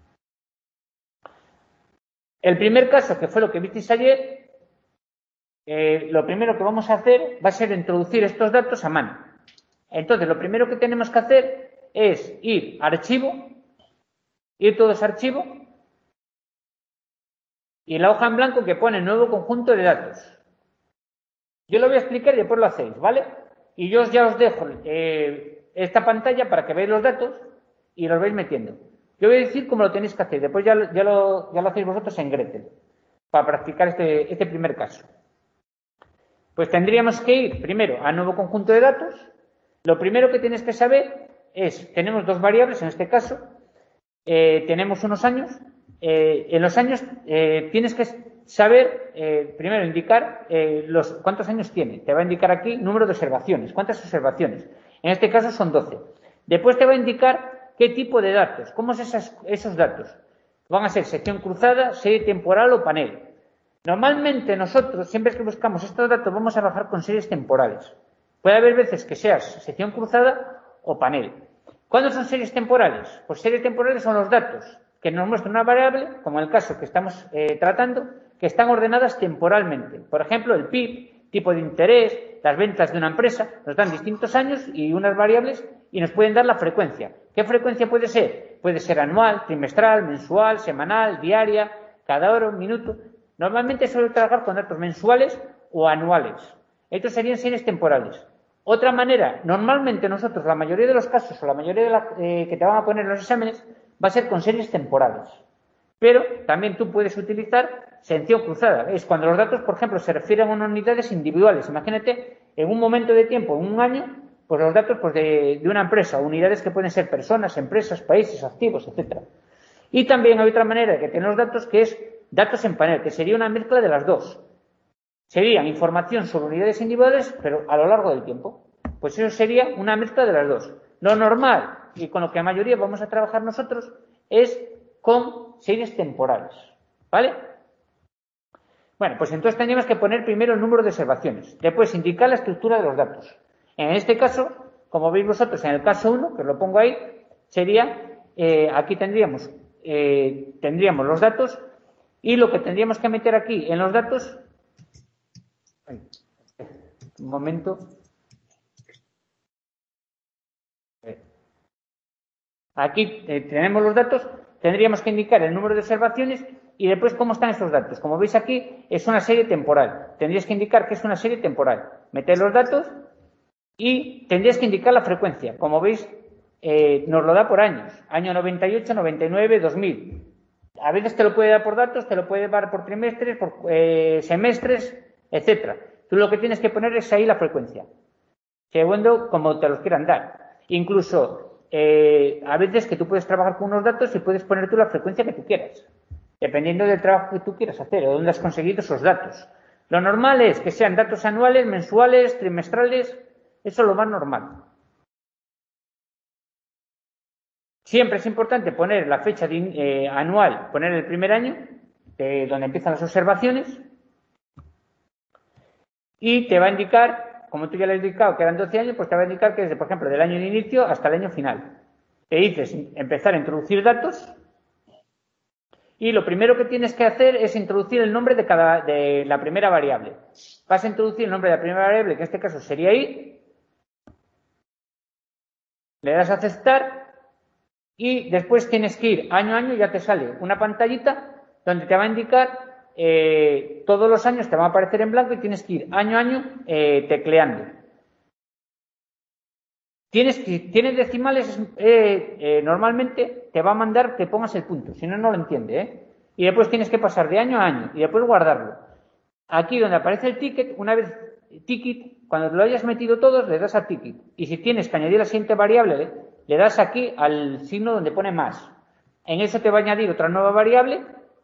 [SPEAKER 1] El primer caso, que fue lo que visteis ayer, lo primero que vamos a hacer va a ser introducir estos datos a mano. Entonces, lo primero que tenemos que hacer es ir a archivo, ir todos a archivo, y en la hoja en blanco que pone nuevo conjunto de datos. Yo lo voy a explicar y después lo hacéis, ¿vale? Y yo ya os dejo esta pantalla para que veáis los datos y los vais metiendo. Yo voy a decir cómo lo tenéis que hacer, después ya lo hacéis vosotros en Gretel, para practicar este primer caso. Pues tendríamos que ir primero a nuevo conjunto de datos. Lo primero que tienes que saber es, tenemos dos variables en este caso, tenemos unos años. En los años tienes que saber, primero indicar cuántos años tiene. Te va a indicar aquí número de observaciones, cuántas observaciones. En este caso son 12. Después te va a indicar qué tipo de datos, cómo es esos datos. Van a ser sección cruzada, serie temporal o panel. Normalmente nosotros, siempre que buscamos estos datos, vamos a trabajar con series temporales. Puede haber veces que seas sección cruzada o panel. ¿Cuándo son series temporales? Pues series temporales son los datos que nos muestran una variable, como en el caso que estamos tratando, que están ordenadas temporalmente. Por ejemplo, el PIB, tipo de interés, las ventas de una empresa, nos dan distintos años y unas variables y nos pueden dar la frecuencia. ¿Qué frecuencia puede ser? Puede ser anual, trimestral, mensual, semanal, diaria, cada hora, un minuto. Normalmente suele trabajar con datos mensuales o anuales. Estos serían series temporales. Otra manera, normalmente nosotros, la mayoría de los casos o la mayoría de que te van a poner en los exámenes, va a ser con series temporales. Pero también tú puedes utilizar sección cruzada. Es cuando los datos, por ejemplo, se refieren a unas unidades individuales. Imagínate, en un momento de tiempo, en un año, pues los datos pues, de una empresa, unidades que pueden ser personas, empresas, países, activos, etcétera. Y también hay otra manera de que tener los datos que es datos en panel, que sería una mezcla de las dos. Serían información sobre unidades individuales, pero a lo largo del tiempo. Pues eso sería una mezcla de las dos. Lo normal, y con lo que la mayoría vamos a trabajar nosotros, es con series temporales. ¿Vale? Bueno, pues entonces tendríamos que poner primero el número de observaciones. Después indicar la estructura de los datos. En este caso, como veis vosotros, en el caso 1, que os lo pongo ahí, sería, aquí tendríamos los datos y lo que tendríamos que meter aquí en los datos. Un momento. Aquí tenemos los datos, tendríamos que indicar el número de observaciones y después cómo están esos datos. Como veis aquí, es una serie temporal. Tendrías que indicar que es una serie temporal. Meter los datos y tendrías que indicar la frecuencia. Como veis, nos lo da por años. Año 98, 99, 2000. A veces te lo puede dar por datos, te lo puede dar por trimestres, por semestres, etcétera. Tú lo que tienes que poner es ahí la frecuencia. Segundo, como te los quieran dar. Incluso a veces que tú puedes trabajar con unos datos y puedes poner tú la frecuencia que tú quieras, dependiendo del trabajo que tú quieras hacer o dónde has conseguido esos datos. Lo normal es que sean datos anuales, mensuales, trimestrales, eso es lo más normal. Siempre es importante poner la fecha anual, poner el primer año, donde empiezan las observaciones, y te va a indicar, como tú ya le has indicado que eran 12 años, pues te va a indicar que desde, por ejemplo, del año de inicio hasta el año final. Te dices empezar a introducir datos y lo primero que tienes que hacer es introducir el nombre de la primera variable. Vas a introducir el nombre de la primera variable, que en este caso sería i, le das a aceptar y después tienes que ir año a año y ya te sale una pantallita donde te va a indicar todos los años, te va a aparecer en blanco y tienes que ir año a año tecleando. Tienes decimales, normalmente te va a mandar que pongas el punto, si no, no lo entiende, Y después tienes que pasar de año a año y después guardarlo. Aquí donde aparece el ticket, una vez ticket, cuando lo hayas metido todos, le das a ticket. Y si tienes que añadir la siguiente variable, le das aquí al signo donde pone más. En eso te va a añadir otra nueva variable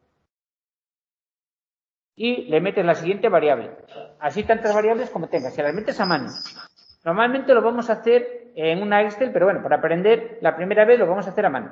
[SPEAKER 1] y le metes la siguiente variable. Así tantas variables como tengas. Si las metes a mano. Normalmente lo vamos a hacer en una Excel, pero bueno, para aprender la primera vez lo vamos a hacer a mano.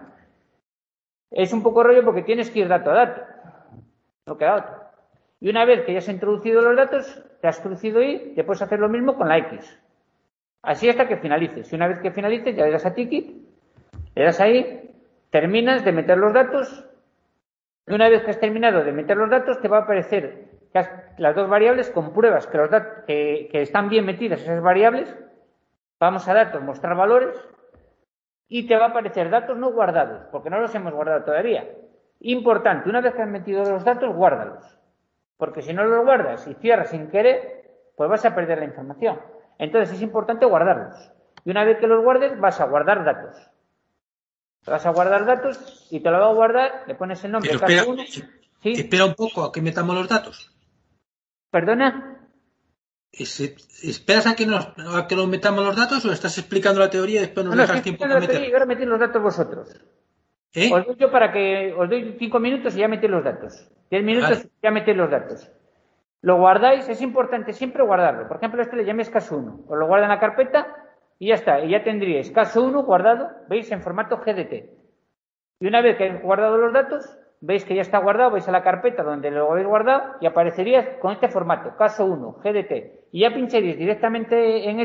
[SPEAKER 1] Es un poco rollo porque tienes que ir dato a dato. No queda otro. Y una vez que ya has introducido los datos, te has introducido y te puedes hacer lo mismo con la X. Así hasta que finalices. Y una vez que finalices, ya le das a ticket, le das ahí, terminas de meter los datos. Y una vez que has terminado de meter los datos, te va a aparecer las dos variables, compruebas que los datos que están bien metidas esas variables. Vamos a datos, mostrar valores. Y te va a aparecer datos no guardados, porque no los hemos guardado todavía. Importante, una vez que has metido los datos, guárdalos. Porque si no los guardas y cierras sin querer, pues vas a perder la información. Entonces es importante guardarlos. Y una vez que los guardes, vas a guardar datos. Vas a guardar datos y te lo va a guardar, le pones el nombre
[SPEAKER 2] Pero
[SPEAKER 1] caso
[SPEAKER 2] espera,
[SPEAKER 1] 1. ¿Sí?
[SPEAKER 2] espera un poco a que metamos los datos.
[SPEAKER 1] ¿Perdona?
[SPEAKER 2] ¿Esperas a que nos metamos los datos o estás explicando la teoría y después nos
[SPEAKER 1] No,
[SPEAKER 2] dejas tiempo para meter?
[SPEAKER 1] Y ahora metéis los datos vosotros. Os doy yo os doy 5 minutos y ya metéis los datos. 10 minutos y ya metéis los datos. Lo guardáis, es importante siempre guardarlo. Por ejemplo, le llaméis caso 1. Os lo guarda en la carpeta y ya está. Y ya tendríais caso 1 guardado, veis, en formato GDT. Y una vez que habéis guardado los datos, veis que ya está guardado, vais a la carpeta donde lo habéis guardado y aparecería con este formato, caso 1, GDT. Y ya pincharéis directamente en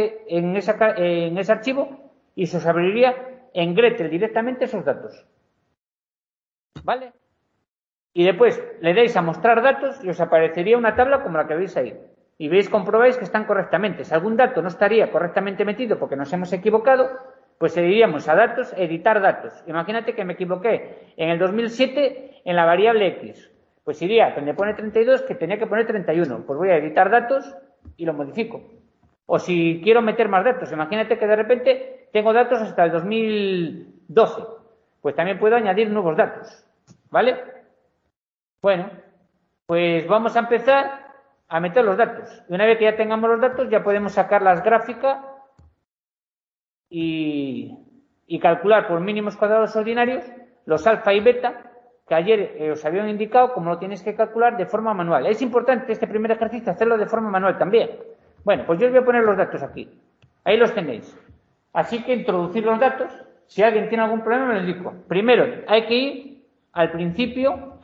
[SPEAKER 1] ese archivo y se os abriría en Gretel directamente esos datos. ¿Vale? Y después le dais a mostrar datos y os aparecería una tabla como la que veis ahí. Y veis, comprobáis que están correctamente. Si algún dato no estaría correctamente metido porque nos hemos equivocado, pues le iríamos a datos, editar datos. Imagínate que me equivoqué en el 2007 en la variable X. Pues iría donde pone 32 que tenía que poner 31. Pues voy a editar datos y lo modifico. O si quiero meter más datos, imagínate que de repente tengo datos hasta el 2012. Pues también puedo añadir nuevos datos. ¿Vale? Bueno, pues vamos a empezar a meter los datos. Y una vez que ya tengamos los datos, ya podemos sacar las gráficas y calcular por mínimos cuadrados ordinarios los alfa y beta que ayer os habían indicado cómo lo tienes que calcular de forma manual. Es importante este primer ejercicio hacerlo de forma manual también. Bueno, pues yo os voy a poner los datos aquí. Ahí los tenéis. Así que introducir los datos. Si alguien tiene algún problema me lo indico. Primero hay que ir al principio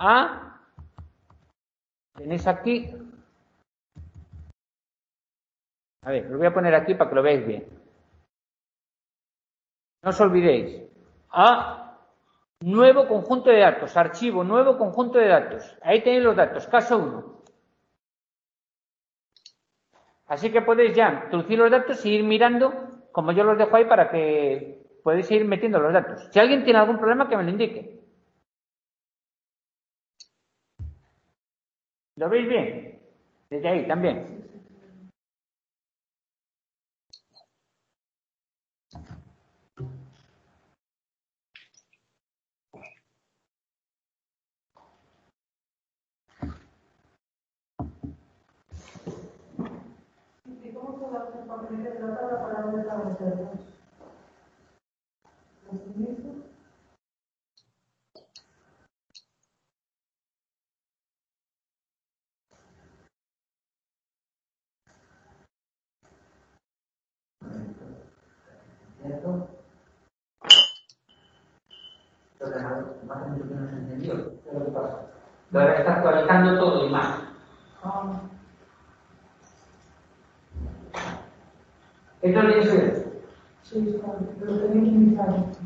[SPEAKER 1] tenéis aquí. A ver, lo voy a poner aquí para que lo veáis bien. No os olvidéis. Nuevo conjunto de datos. Archivo, nuevo conjunto de datos. Ahí tenéis los datos. Caso 1. Así que podéis ya introducir los datos y ir mirando, como yo los dejo ahí, para que podáis ir metiendo los datos. Si alguien tiene algún problema, que me lo indique. ¿Lo veis bien? Desde ahí también.
[SPEAKER 3] ¿Y cómo puedo hacer para que me quede la tabla para no desaparecerlas? ¿Los utilizo?
[SPEAKER 1] Ahora está actualizando todo y más. ¿Esto lo tienes que ver?
[SPEAKER 3] Sí, está, pero lo tenía que iniciar.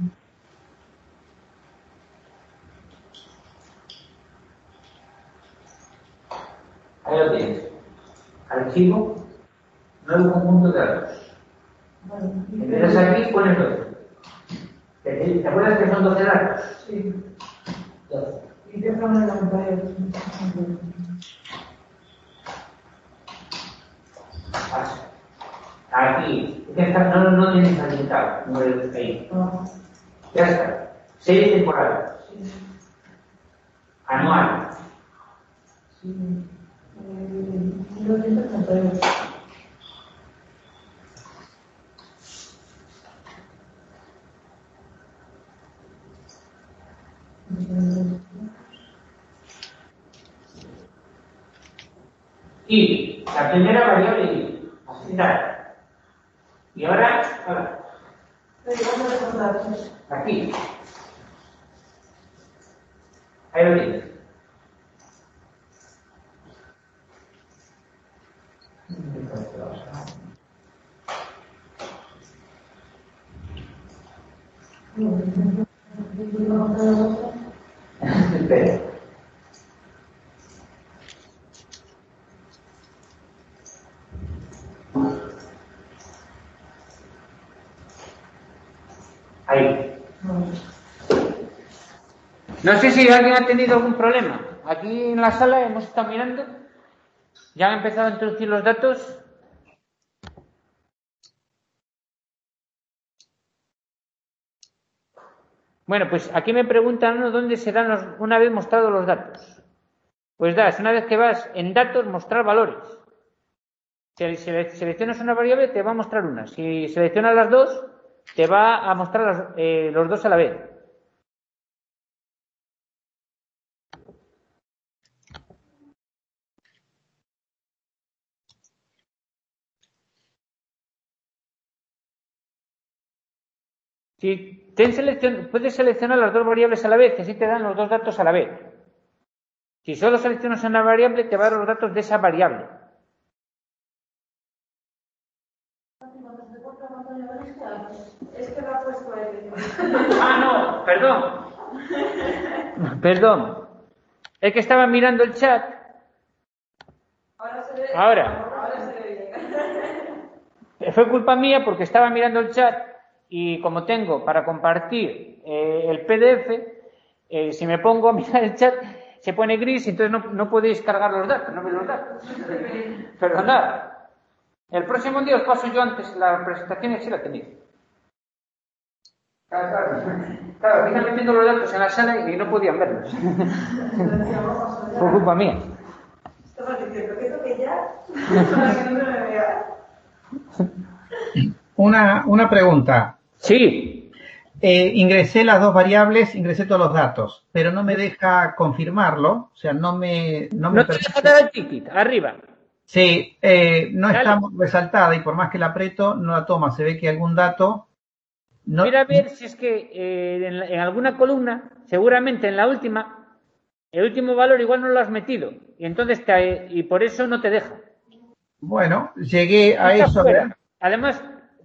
[SPEAKER 1] Ahí lo tienes. Archivo, nuevo conjunto de datos.
[SPEAKER 3] Vale.
[SPEAKER 1] Empiezas aquí, pones 12. ¿Te acuerdas que son 12 datos?
[SPEAKER 3] Sí.
[SPEAKER 1] 12.
[SPEAKER 3] Y te ponen en la pantalla.
[SPEAKER 1] Aquí, no tienes habilitado, no es ahí.
[SPEAKER 3] No.
[SPEAKER 1] Ya está. Serie temporal.
[SPEAKER 3] Sí.
[SPEAKER 1] Anual.
[SPEAKER 3] Sí. 1938.
[SPEAKER 1] Y la primera variable y asignar. Y ahora,
[SPEAKER 3] Vamos a contar.
[SPEAKER 1] aquí. Ahí lo tienes. Espera. Ahí. No sé si alguien ha tenido algún problema. Aquí en la sala hemos estado mirando. Ya han empezado a introducir los datos. Bueno, pues aquí me preguntan, ¿no?, dónde se dan una vez mostrados los datos. Pues una vez que vas en datos, mostrar valores. Si seleccionas una variable, te va a mostrar una. Si seleccionas las dos, te va a mostrar los dos a la vez. Si puedes seleccionar las dos variables a la vez, que así te dan los dos datos a la vez. Si solo seleccionas una variable, te va a dar los datos de esa variable.
[SPEAKER 3] Es que lo ha puesto él.
[SPEAKER 1] Ah, no, perdón. Es que estaba mirando el chat.
[SPEAKER 3] Ahora se ve.
[SPEAKER 1] Ahora.
[SPEAKER 3] Ahora se ve bien.
[SPEAKER 1] Fue culpa mía porque estaba mirando el chat y como tengo para compartir el PDF, si me pongo a mirar el chat se pone gris y entonces no podéis cargar los datos, no veis los datos. Perdonad. El próximo día os paso yo antes la presentación y así la tenéis. Claro, aquí metiendo los datos en la sala y no podían verlos. Fue culpa mía.
[SPEAKER 3] Estaba diciendo que toque ya para que no se me vea.
[SPEAKER 6] Una pregunta.
[SPEAKER 1] Sí.
[SPEAKER 6] Ingresé las dos variables, ingresé todos los datos, pero no me deja confirmarlo, o sea, no me
[SPEAKER 1] No te deja dar el ticket, arriba.
[SPEAKER 6] Sí, no está resaltada y por más que la aprieto, no la toma. Se ve que algún dato... No...
[SPEAKER 1] Mira a ver si es que en alguna columna, seguramente en la última, el último valor igual no lo has metido y entonces y por eso no te deja.
[SPEAKER 6] Bueno, llegué a eso.
[SPEAKER 1] Fuera. Además,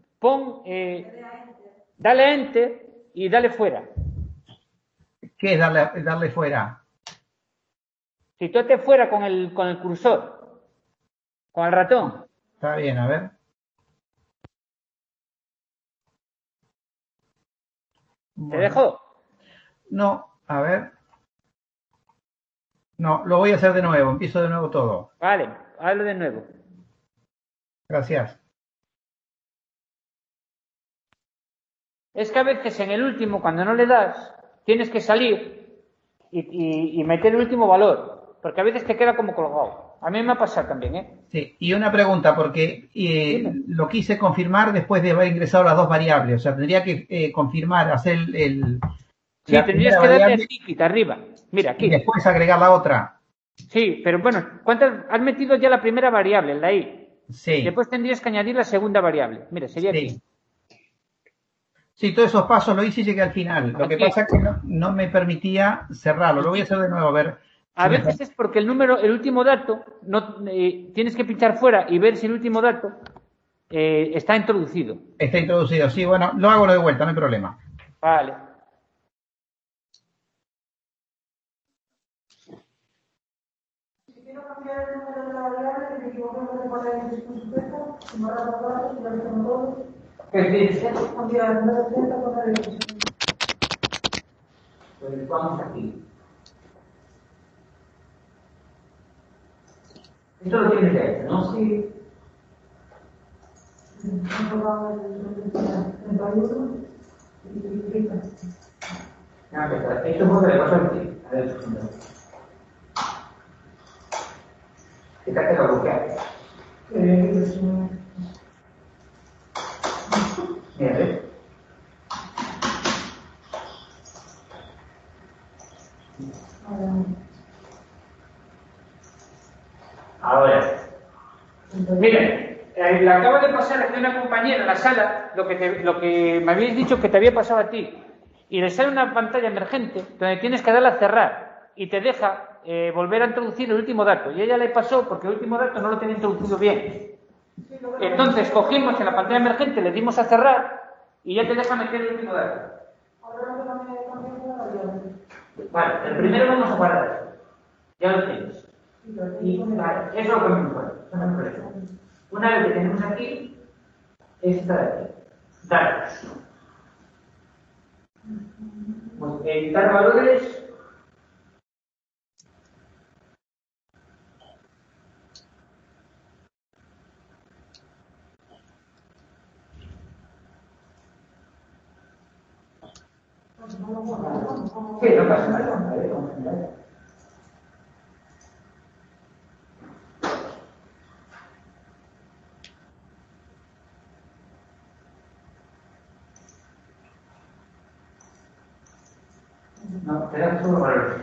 [SPEAKER 1] dale a Enter y dale fuera.
[SPEAKER 6] ¿Qué es darle fuera?
[SPEAKER 1] Sitúate fuera con el cursor, con el ratón.
[SPEAKER 6] Está bien, a ver.
[SPEAKER 1] ¿Te dejó?
[SPEAKER 6] No, a ver. No, lo voy a hacer de nuevo. Empiezo de nuevo todo.
[SPEAKER 1] Vale, hazlo de nuevo.
[SPEAKER 6] Gracias.
[SPEAKER 1] Es que a veces en el último, cuando no le das, tienes que salir y meter el último valor, porque a veces te queda como colgado. A mí me ha pasado también, ¿eh?
[SPEAKER 6] Sí, y una pregunta, porque lo quise confirmar después de haber ingresado las dos variables. O sea, tendría que confirmar, hacer el
[SPEAKER 1] sí, tendrías que darle el ticket arriba. Mira, aquí.
[SPEAKER 6] Y después agregar la otra.
[SPEAKER 1] Sí, pero bueno, ¿cuántas has metido ya la primera variable, la i?
[SPEAKER 6] Sí.
[SPEAKER 1] Después tendrías que añadir la segunda variable. Mira, sería aquí.
[SPEAKER 6] Sí, todos esos pasos lo hice y llegué al final. Lo que pasa es que no me permitía cerrarlo. Lo voy a hacer de nuevo, a ver.
[SPEAKER 1] A veces es porque el último dato, tienes que pinchar fuera y ver si el último dato está introducido.
[SPEAKER 6] Está introducido, sí, bueno, lo hago de vuelta, no hay problema.
[SPEAKER 1] Vale.
[SPEAKER 3] Si quiero cambiar el número de la variable, me equivoco en poner el sujeto, si no la pongo, si lo tengo todo.
[SPEAKER 1] ¿Qué dices?
[SPEAKER 3] Cambiar el número de sujeto, poner el sujeto.
[SPEAKER 1] Pues vamos aquí. Esto lo tienes ya hecho, ¿no?
[SPEAKER 3] Sí. Vamos el 31 y 30.
[SPEAKER 1] Esto fue lo que le pasó a ti. A ver, fíjate lo bloqueado. Mira, ¿ves? Ahora, miren, le acabo de pasar aquí a una compañera en la sala lo que me habéis dicho que te había pasado a ti. Y le sale una pantalla emergente donde tienes que darle a cerrar y te deja volver a introducir el último dato. Y ella le pasó porque el último dato no lo tenía introducido bien. Entonces cogimos en la pantalla emergente, le dimos a cerrar y ya te deja meter el último dato. Vale, el primero vamos a guardar. Ya lo tienes. Y vale, eso lo ponemos fuera. Una vez que tenemos aquí, esta de aquí. Datos. Editar valores. Sí, no pasa nada. No, tenemos solo valores.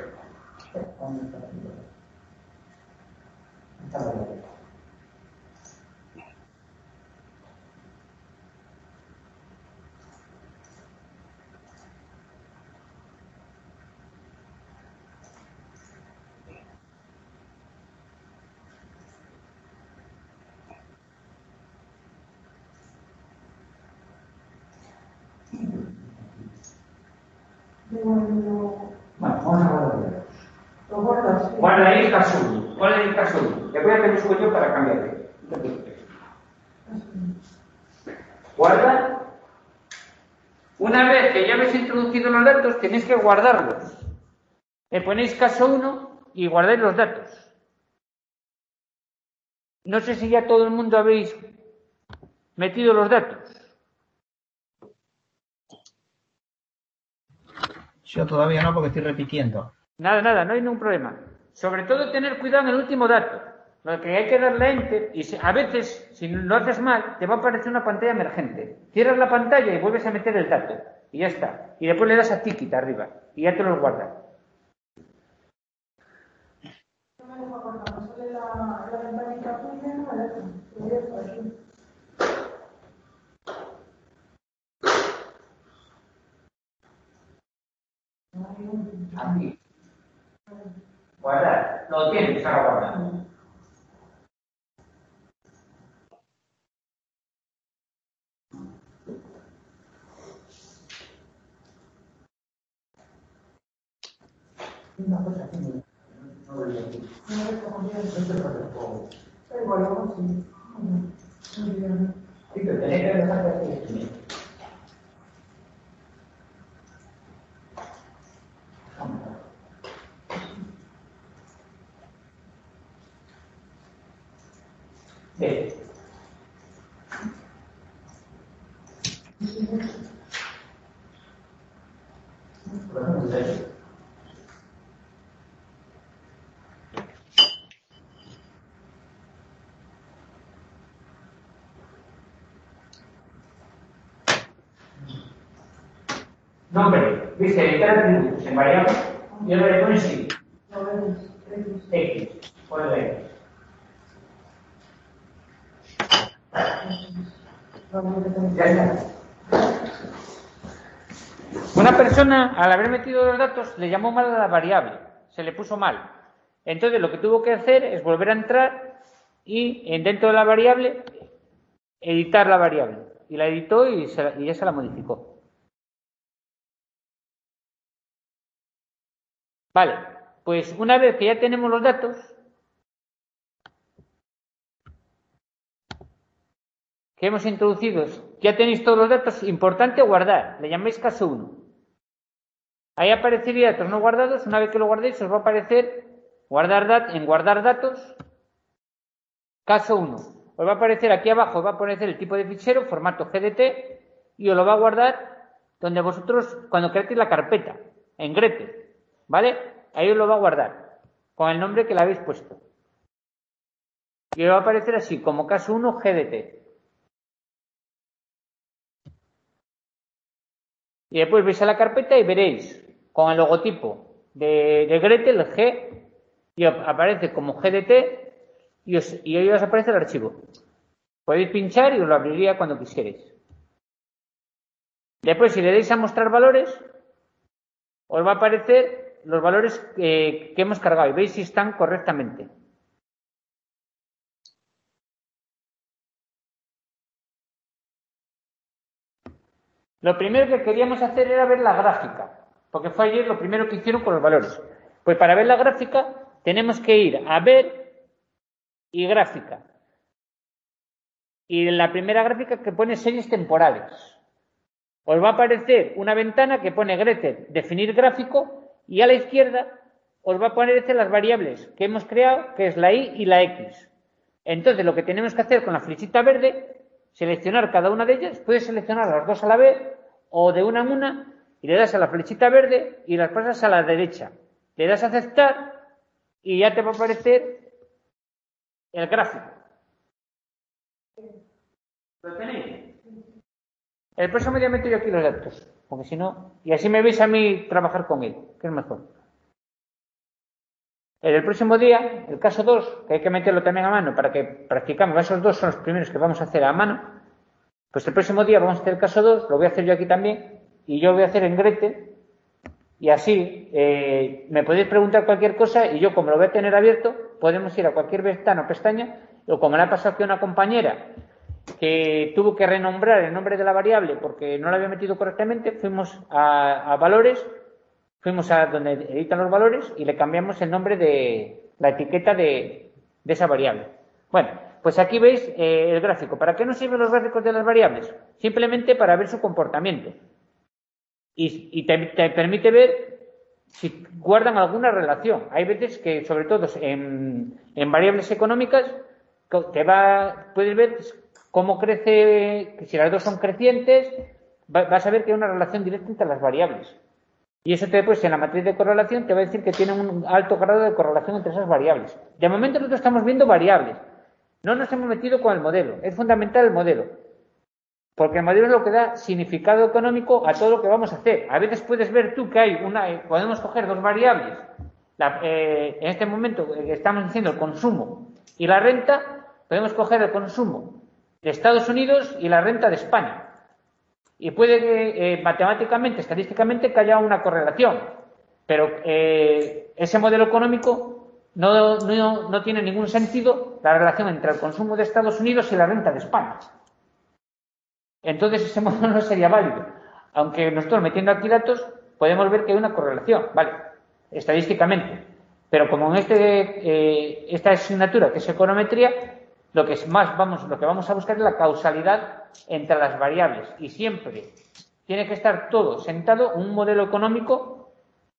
[SPEAKER 1] Bueno, vamos a guardar.
[SPEAKER 3] Lo guardas.
[SPEAKER 1] Guarda ahí el caso 1. Guarda ahí el caso 1. Le voy a pedir su yo para cambiarle. No te preocupes. Guarda. Una vez que ya habéis introducido los datos, tenéis que guardarlos. Le ponéis caso 1 y guardáis los datos. No sé si ya todo el mundo habéis metido los datos.
[SPEAKER 6] Yo todavía no, porque estoy repitiendo.
[SPEAKER 1] Nada, no hay ningún problema. Sobre todo tener cuidado en el último dato. Lo que hay que darle a Enter y a veces, si lo haces mal, te va a aparecer una pantalla emergente. Cierras la pantalla y vuelves a meter el dato. Y ya está. Y después le das a ticket arriba. Y ya te los guarda. Aquí. Guardar. Lo tienes ahora guardado. Una cosa que no lo voy a decir. Sí, pero tenés que dejar de hacer esto. Nombre, dice editar atributos en variable y ahora le pones sí. X, ponle X. Ya está. Una persona, al haber metido los datos, le llamó mal a la variable, se le puso mal. Entonces lo que tuvo que hacer es volver a entrar y dentro de la variable editar la variable. Y la editó y ya se la modificó. Vale, pues una vez que ya tenemos los datos, que hemos introducido, ya tenéis todos los datos, importante guardar, le llamáis caso 1. Ahí aparecería datos no guardados, una vez que lo guardéis os va a aparecer guardar datos, caso 1. Os va a aparecer aquí abajo, os va a aparecer el tipo de fichero, formato GDT, y os lo va a guardar donde vosotros, cuando creéis la carpeta, en Gretel, ¿vale? Ahí os lo va a guardar, con el nombre que le habéis puesto. Y os va a aparecer así, como caso 1 GDT. Y después vais a la carpeta y veréis con el logotipo de Gretel, el G, y aparece como GDT y ahí os aparece el archivo. Podéis pinchar y os lo abriría cuando quisierais. Después, si le dais a mostrar valores, os va a aparecer los valores que hemos cargado y veis si están correctamente. Lo primero que queríamos hacer era ver la gráfica, porque fue ayer lo primero que hicieron con los valores. Pues para ver la gráfica tenemos que ir a ver y gráfica. Y en la primera gráfica que pone series temporales. Os va a aparecer una ventana que pone Gretel, definir gráfico, y a la izquierda os va a aparecer las variables que hemos creado, que es la y y la x. Entonces lo que tenemos que hacer con la flechita verde, seleccionar cada una de ellas, puedes seleccionar las dos a la vez o de una en una y le das a la flechita verde y las pasas a la derecha. Le das a aceptar y ya te va a aparecer el gráfico. ¿Lo tenéis? El próximo día meto yo aquí los datos, porque si no, y así me veis a mí trabajar con él, que es mejor. El próximo día, el caso 2, que hay que meterlo también a mano para que practicamos, esos dos son los primeros que vamos a hacer a mano, pues el próximo día vamos a hacer el caso 2, lo voy a hacer yo aquí también, y yo lo voy a hacer en Gretel, y así me podéis preguntar cualquier cosa, y yo como lo voy a tener abierto, podemos ir a cualquier ventana o pestaña, o como le ha pasado aquí a una compañera, que tuvo que renombrar el nombre de la variable porque no la había metido correctamente, fuimos a valores, fuimos a donde editan los valores y le cambiamos el nombre de la etiqueta de esa variable. Bueno, pues aquí veis el gráfico. ¿Para qué nos sirven los gráficos de las variables? Simplemente para ver su comportamiento. Y te permite ver si guardan alguna relación. Hay veces que, sobre todo en variables económicas, puedes ver cómo crece, si las dos son crecientes, vas a ver que hay una relación directa entre las variables. Y eso después en la matriz de correlación te va a decir que tienen un alto grado de correlación entre esas variables. De momento nosotros estamos viendo variables. No nos hemos metido con el modelo. Es fundamental el modelo. Porque el modelo es lo que da significado económico a todo lo que vamos a hacer. A veces puedes ver tú que podemos coger dos variables. En este momento estamos diciendo el consumo y la renta. Podemos coger el consumo de Estados Unidos y la renta de España. Y puede que matemáticamente, estadísticamente, que haya una correlación. Pero ese modelo económico no tiene ningún sentido la relación entre el consumo de Estados Unidos y la renta de España. Entonces ese modelo no sería válido. Aunque nosotros metiendo aquí datos podemos ver que hay una correlación, ¿vale? Estadísticamente. Pero como en esta asignatura que es econometría, lo que vamos a buscar es la causalidad entre las variables. Y siempre tiene que estar todo sentado en un modelo económico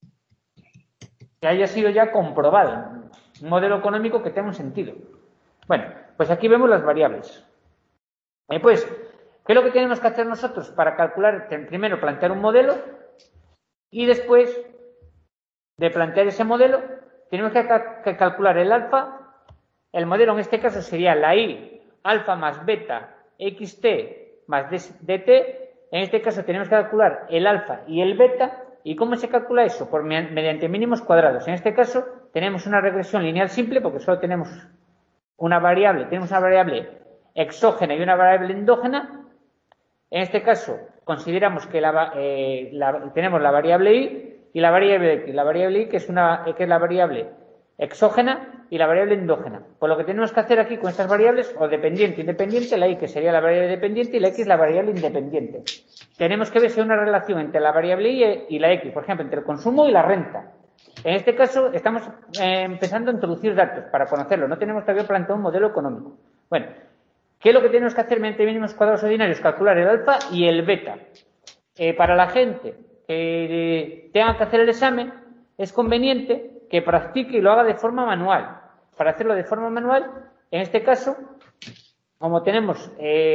[SPEAKER 1] que haya sido ya comprobado. Un modelo económico que tenga un sentido. Bueno, pues aquí vemos las variables. Pues, ¿qué es lo que tenemos que hacer nosotros para calcular? Primero, plantear un modelo y después de plantear ese modelo, tenemos que calcular el alfa. El modelo en este caso sería la y alfa más beta xt más dt. En este caso tenemos que calcular el alfa y el beta. ¿Y cómo se calcula eso? Mediante mínimos cuadrados. En este caso tenemos una regresión lineal simple porque solo tenemos una variable. Tenemos una variable exógena y una variable endógena. En este caso consideramos que tenemos la variable y la variable x. La variable y que es la variable exógena y la variable endógena. Pues lo que tenemos que hacer aquí con estas variables, o dependiente, independiente, la y que sería la variable dependiente y la x la variable independiente. Tenemos que ver si hay una relación entre la variable y la x, por ejemplo, entre el consumo y la renta. En este caso estamos empezando a introducir datos para conocerlo. No tenemos todavía planteado un modelo económico. Bueno, ¿qué es lo que tenemos que hacer mediante mínimos cuadrados ordinarios? Calcular el alfa y el beta. Para la gente que tenga que hacer el examen, es conveniente que practique y lo haga de forma manual. Para hacerlo de forma manual, en este caso, como tenemos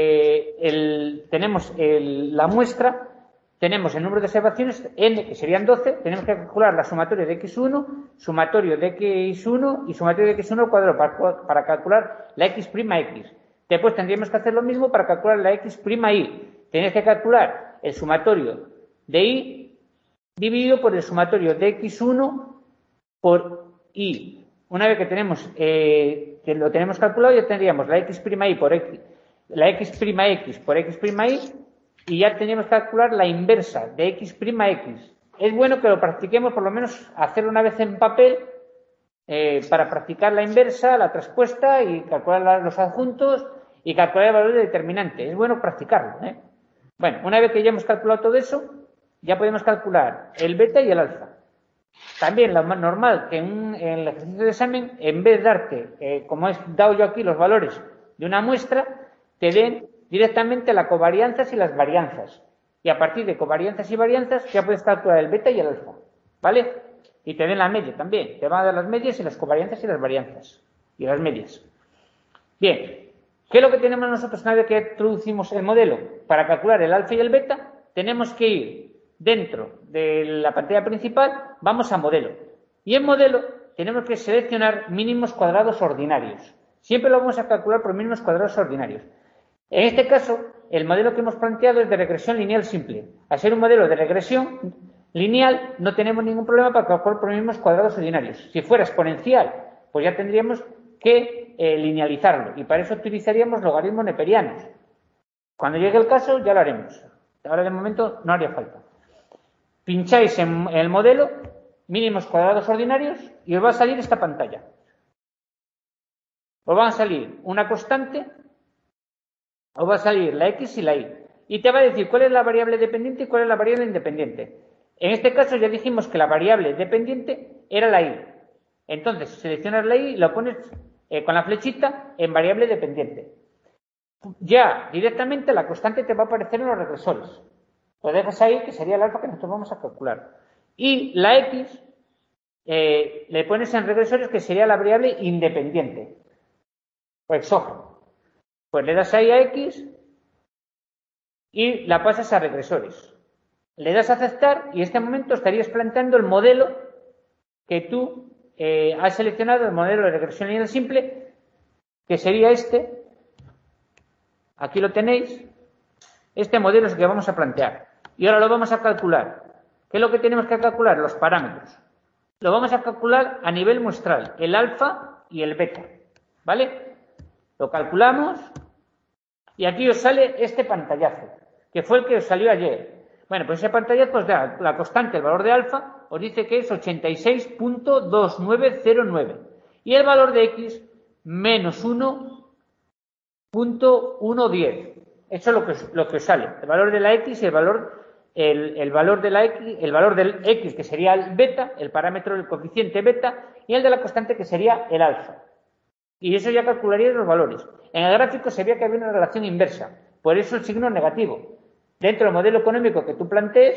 [SPEAKER 1] la muestra, tenemos el número de observaciones, n, que serían 12, tenemos que calcular la sumatoria de x1, sumatorio de x1 y sumatorio de x1 al cuadrado para calcular la x'. Después tendríamos que hacer lo mismo para calcular la x'. Tenéis que calcular el sumatorio de y dividido por el sumatorio de x1 por y. Una vez que tenemos que lo tenemos calculado, ya tendríamos la x' por x, la x' por x', y ya tendríamos que calcular la inversa de x'. Es bueno que lo practiquemos, por lo menos hacerlo una vez en papel, para practicar la inversa, la traspuesta y calcular los adjuntos y calcular el valor de determinante. Es bueno practicarlo, ¿eh? Bueno, una vez que ya hemos calculado todo eso, ya podemos calcular el beta y el alfa. También lo más normal que en el ejercicio de examen, en vez de darte, como he dado yo aquí los valores de una muestra, te den directamente las covarianzas y las varianzas. Y a partir de covarianzas y varianzas ya puedes calcular el beta y el alfa. ¿Vale? Y te den la media también. Te van a dar las medias y las covarianzas y las varianzas. Y las medias. Bien. ¿Qué es lo que tenemos nosotros una vez que introducimos el modelo? Para calcular el alfa y el beta, tenemos que ir dentro de la pantalla principal, vamos a modelo. Y en modelo tenemos que seleccionar mínimos cuadrados ordinarios. Siempre lo vamos a calcular por mínimos cuadrados ordinarios. En este caso, el modelo que hemos planteado es de regresión lineal simple. Al ser un modelo de regresión lineal, no tenemos ningún problema para calcular por mínimos cuadrados ordinarios. Si fuera exponencial, pues ya tendríamos que linealizarlo. Y para eso utilizaríamos logaritmos neperianos. Cuando llegue el caso, ya lo haremos. Ahora, de momento, no haría falta. Pincháis en el modelo, mínimos cuadrados ordinarios, y os va a salir esta pantalla. Os va a salir una constante, os va a salir la x y la y. Y te va a decir cuál es la variable dependiente y cuál es la variable independiente. En este caso ya dijimos que la variable dependiente era la y. Entonces seleccionas la y y la pones con la flechita en variable dependiente. Ya directamente la constante te va a aparecer en los regresores. Lo dejas ahí, que sería el alfa que nosotros vamos a calcular. Y la x le pones en regresores, que sería la variable independiente o exógeno. Pues le das ahí a x y la pasas a regresores. Le das a aceptar y en este momento estarías planteando el modelo que tú has seleccionado, el modelo de regresión lineal simple, que sería este. Aquí lo tenéis. Este modelo es el que vamos a plantear. Y ahora lo vamos a calcular. ¿Qué es lo que tenemos que calcular? Los parámetros. Lo vamos a calcular a nivel muestral, el alfa y el beta. ¿Vale? Lo calculamos y aquí os sale este pantallazo, que fue el que os salió ayer. Bueno, pues ese pantallazo os da la constante, el valor de alfa, os dice que es 86.2909. Y el valor de x, menos 1.110. Eso es lo que os sale. El valor de la x y el valor de la x, el valor del x, que sería el beta, el parámetro del coeficiente beta, y el de la constante, que sería el alfa. Y eso ya calcularía los valores. En el gráfico se veía que había una relación inversa. Por eso el signo negativo. Dentro del modelo económico que tú plantees,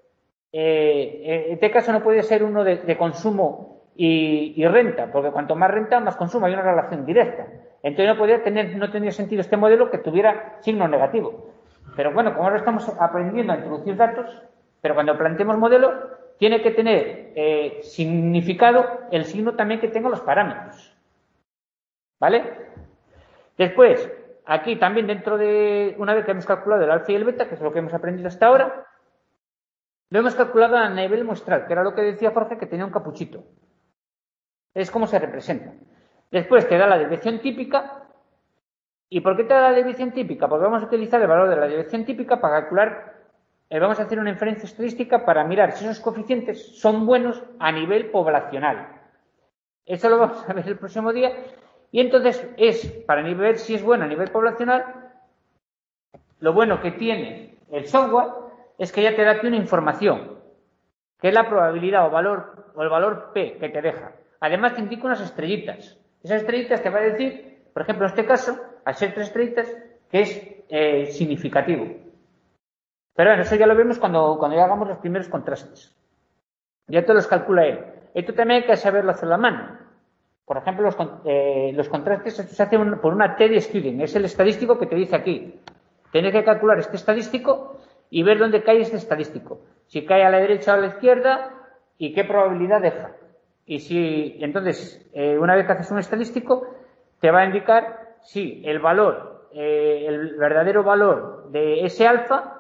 [SPEAKER 1] en este caso no puede ser uno de consumo y renta, porque cuanto más renta, más consumo. Hay una relación directa. Entonces no tendría sentido este modelo que tuviera signo negativo. Pero bueno, como ahora estamos aprendiendo a introducir datos, pero cuando planteemos modelo, tiene que tener significado el signo también que tenga los parámetros. ¿Vale? Después, aquí también dentro de, una vez que hemos calculado el alfa y el beta, que es lo que hemos aprendido hasta ahora, lo hemos calculado a nivel muestral, que era lo que decía Jorge, que tenía un capuchito. Es como se representa. Después te da la desviación típica. ¿Y por qué te da la desviación típica? Porque vamos a utilizar el valor de la desviación típica para calcular, vamos a hacer una inferencia estadística para mirar si esos coeficientes son buenos a nivel poblacional. Eso lo vamos a ver el próximo día. Y entonces para ver si es bueno a nivel poblacional, lo bueno que tiene el software es que ya te da aquí una información, que es la probabilidad o el valor P que te deja. Además te indica unas estrellitas. Esas estrellitas te va a decir, por ejemplo, en este caso, al ser 3 estrellitas, que es significativo. Pero bueno, eso ya lo vemos cuando ya hagamos los primeros contrastes. Ya te los calcula él. Esto también hay que saberlo hacer a la mano. Por ejemplo, los contrastes se hacen por una T-de-Student. Es el estadístico que te dice aquí. Tienes que calcular este estadístico y ver dónde cae este estadístico. Si cae a la derecha o a la izquierda y qué probabilidad deja. Y entonces, una vez que haces un estadístico, te va a indicar si el valor, el verdadero valor de ese alfa,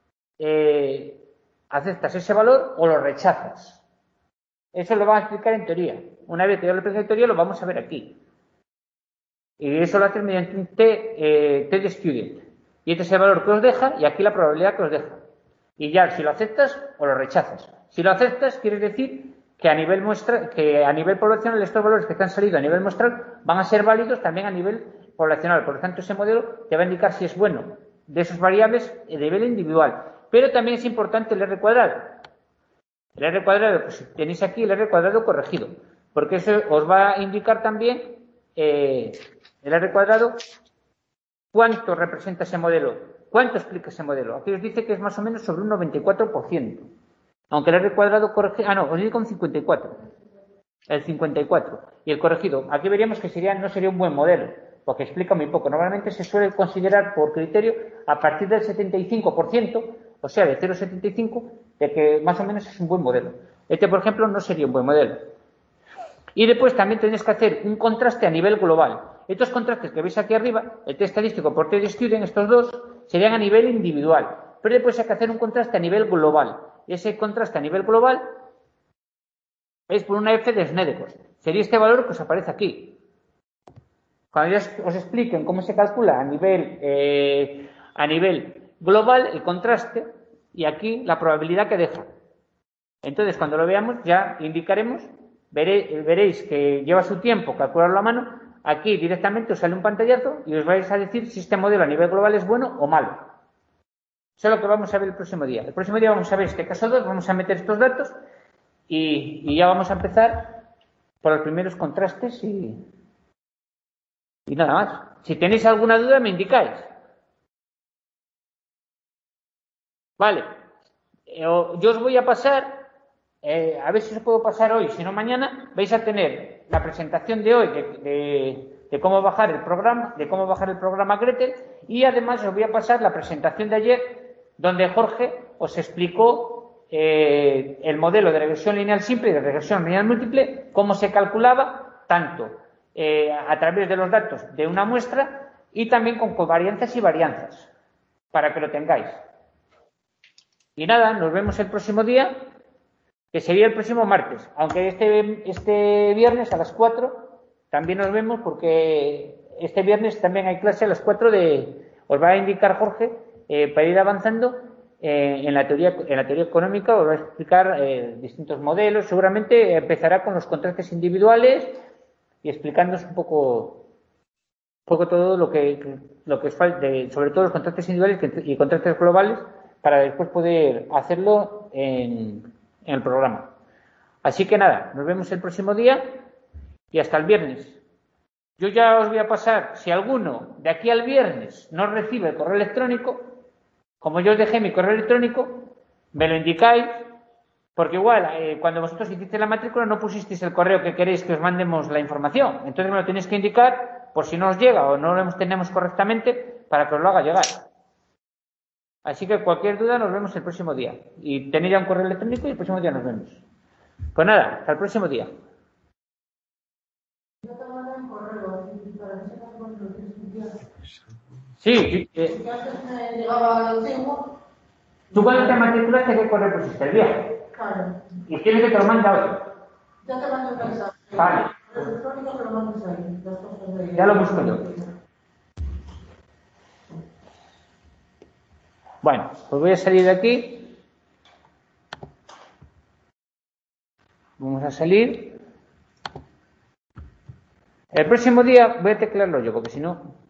[SPEAKER 1] aceptas ese valor o lo rechazas. Eso lo van a explicar en teoría. Una vez que yo lo explique en teoría, lo vamos a ver aquí. Y eso lo haces mediante un T-de-Student. Y este es el valor que os deja y aquí la probabilidad que os deja. Y ya, si lo aceptas o lo rechazas. Si lo aceptas, quiere decir que a nivel poblacional estos valores que te han salido a nivel muestral van a ser válidos también a nivel poblacional. Por lo tanto, ese modelo te va a indicar si es bueno de esas variables de nivel individual. Pero también es importante el R cuadrado. El R cuadrado, pues tenéis aquí el R cuadrado corregido, porque eso os va a indicar también el R cuadrado, cuánto representa ese modelo, cuánto explica ese modelo. Aquí os dice que es más o menos sobre un 94%, aunque el R cuadrado corregido, os digo un 54%, el 54%, y el corregido, aquí veríamos que no sería un buen modelo, porque explica muy poco. Normalmente se suele considerar por criterio a partir del 75%, o sea, de 0,75%, de que más o menos es un buen modelo. Este, por ejemplo, no sería un buen modelo. Y después también tenéis que hacer un contraste a nivel global. Estos contrastes que veis aquí arriba, el test estadístico por T-de-Student, estos dos, serían a nivel individual. Pero después hay que hacer un contraste a nivel global. Y ese contraste a nivel global es por una F de Snedecos. Sería este valor que os aparece aquí. Cuando ya os expliquen cómo se calcula a nivel global el contraste y aquí la probabilidad que deja. Entonces, cuando lo veamos, ya indicaremos, veréis que lleva su tiempo calcularlo a mano. Aquí directamente os sale un pantallazo y os vais a decir si este modelo a nivel global es bueno o malo. Eso es lo que vamos a ver el próximo día. El próximo día vamos a ver este caso 2, vamos a meter estos datos y ya vamos a empezar por los primeros contrastes y nada más. Si tenéis alguna duda, me indicáis. Vale. Yo os voy a pasar, a ver si os puedo pasar hoy, si no mañana, vais a tener la presentación de hoy de cómo bajar el programa Gretel, y además os voy a pasar la presentación de ayer, donde Jorge os explicó el modelo de regresión lineal simple y de regresión lineal múltiple, cómo se calculaba, tanto a través de los datos de una muestra y también con covarianzas y varianzas, para que lo tengáis. Y nada, nos vemos el próximo día, que sería el próximo martes, aunque este viernes a las 4 también nos vemos, porque este viernes también hay clase a las 4 os va a indicar Jorge, para ir avanzando en la teoría económica, os va a explicar distintos modelos. Seguramente empezará con los contrastes individuales y explicándonos un poco todo lo que os falta, sobre todo los contrastes individuales y contrastes globales, para después poder hacerlo en el programa. Así que nada, nos vemos el próximo día y hasta el viernes. Yo ya os voy a pasar, si alguno de aquí al viernes no recibe el correo electrónico, como yo os dejé mi correo electrónico, me lo indicáis, porque igual cuando vosotros hicisteis la matrícula no pusisteis el correo que queréis que os mandemos la información. Entonces me lo tenéis que indicar por si no os llega o no lo tenemos correctamente, para que os lo haga llegar. Así que cualquier duda nos vemos el próximo día. Y tenéis ya un correo electrónico y el próximo día nos vemos. Pues nada, hasta el próximo día. Sí. ¿Tú cuando te matriculaste qué correo pusiste? ¿El viejo?
[SPEAKER 3] Claro.
[SPEAKER 1] ¿Y quieres que te lo mande hoy?
[SPEAKER 3] Ya te mando un mensaje.
[SPEAKER 1] Vale.
[SPEAKER 3] El electrónico te lo mandas ahí. Las cosas de...
[SPEAKER 1] Ya lo busco yo. Bueno, pues voy a salir de aquí. Vamos a salir. El próximo día voy a teclearlo yo, porque si no...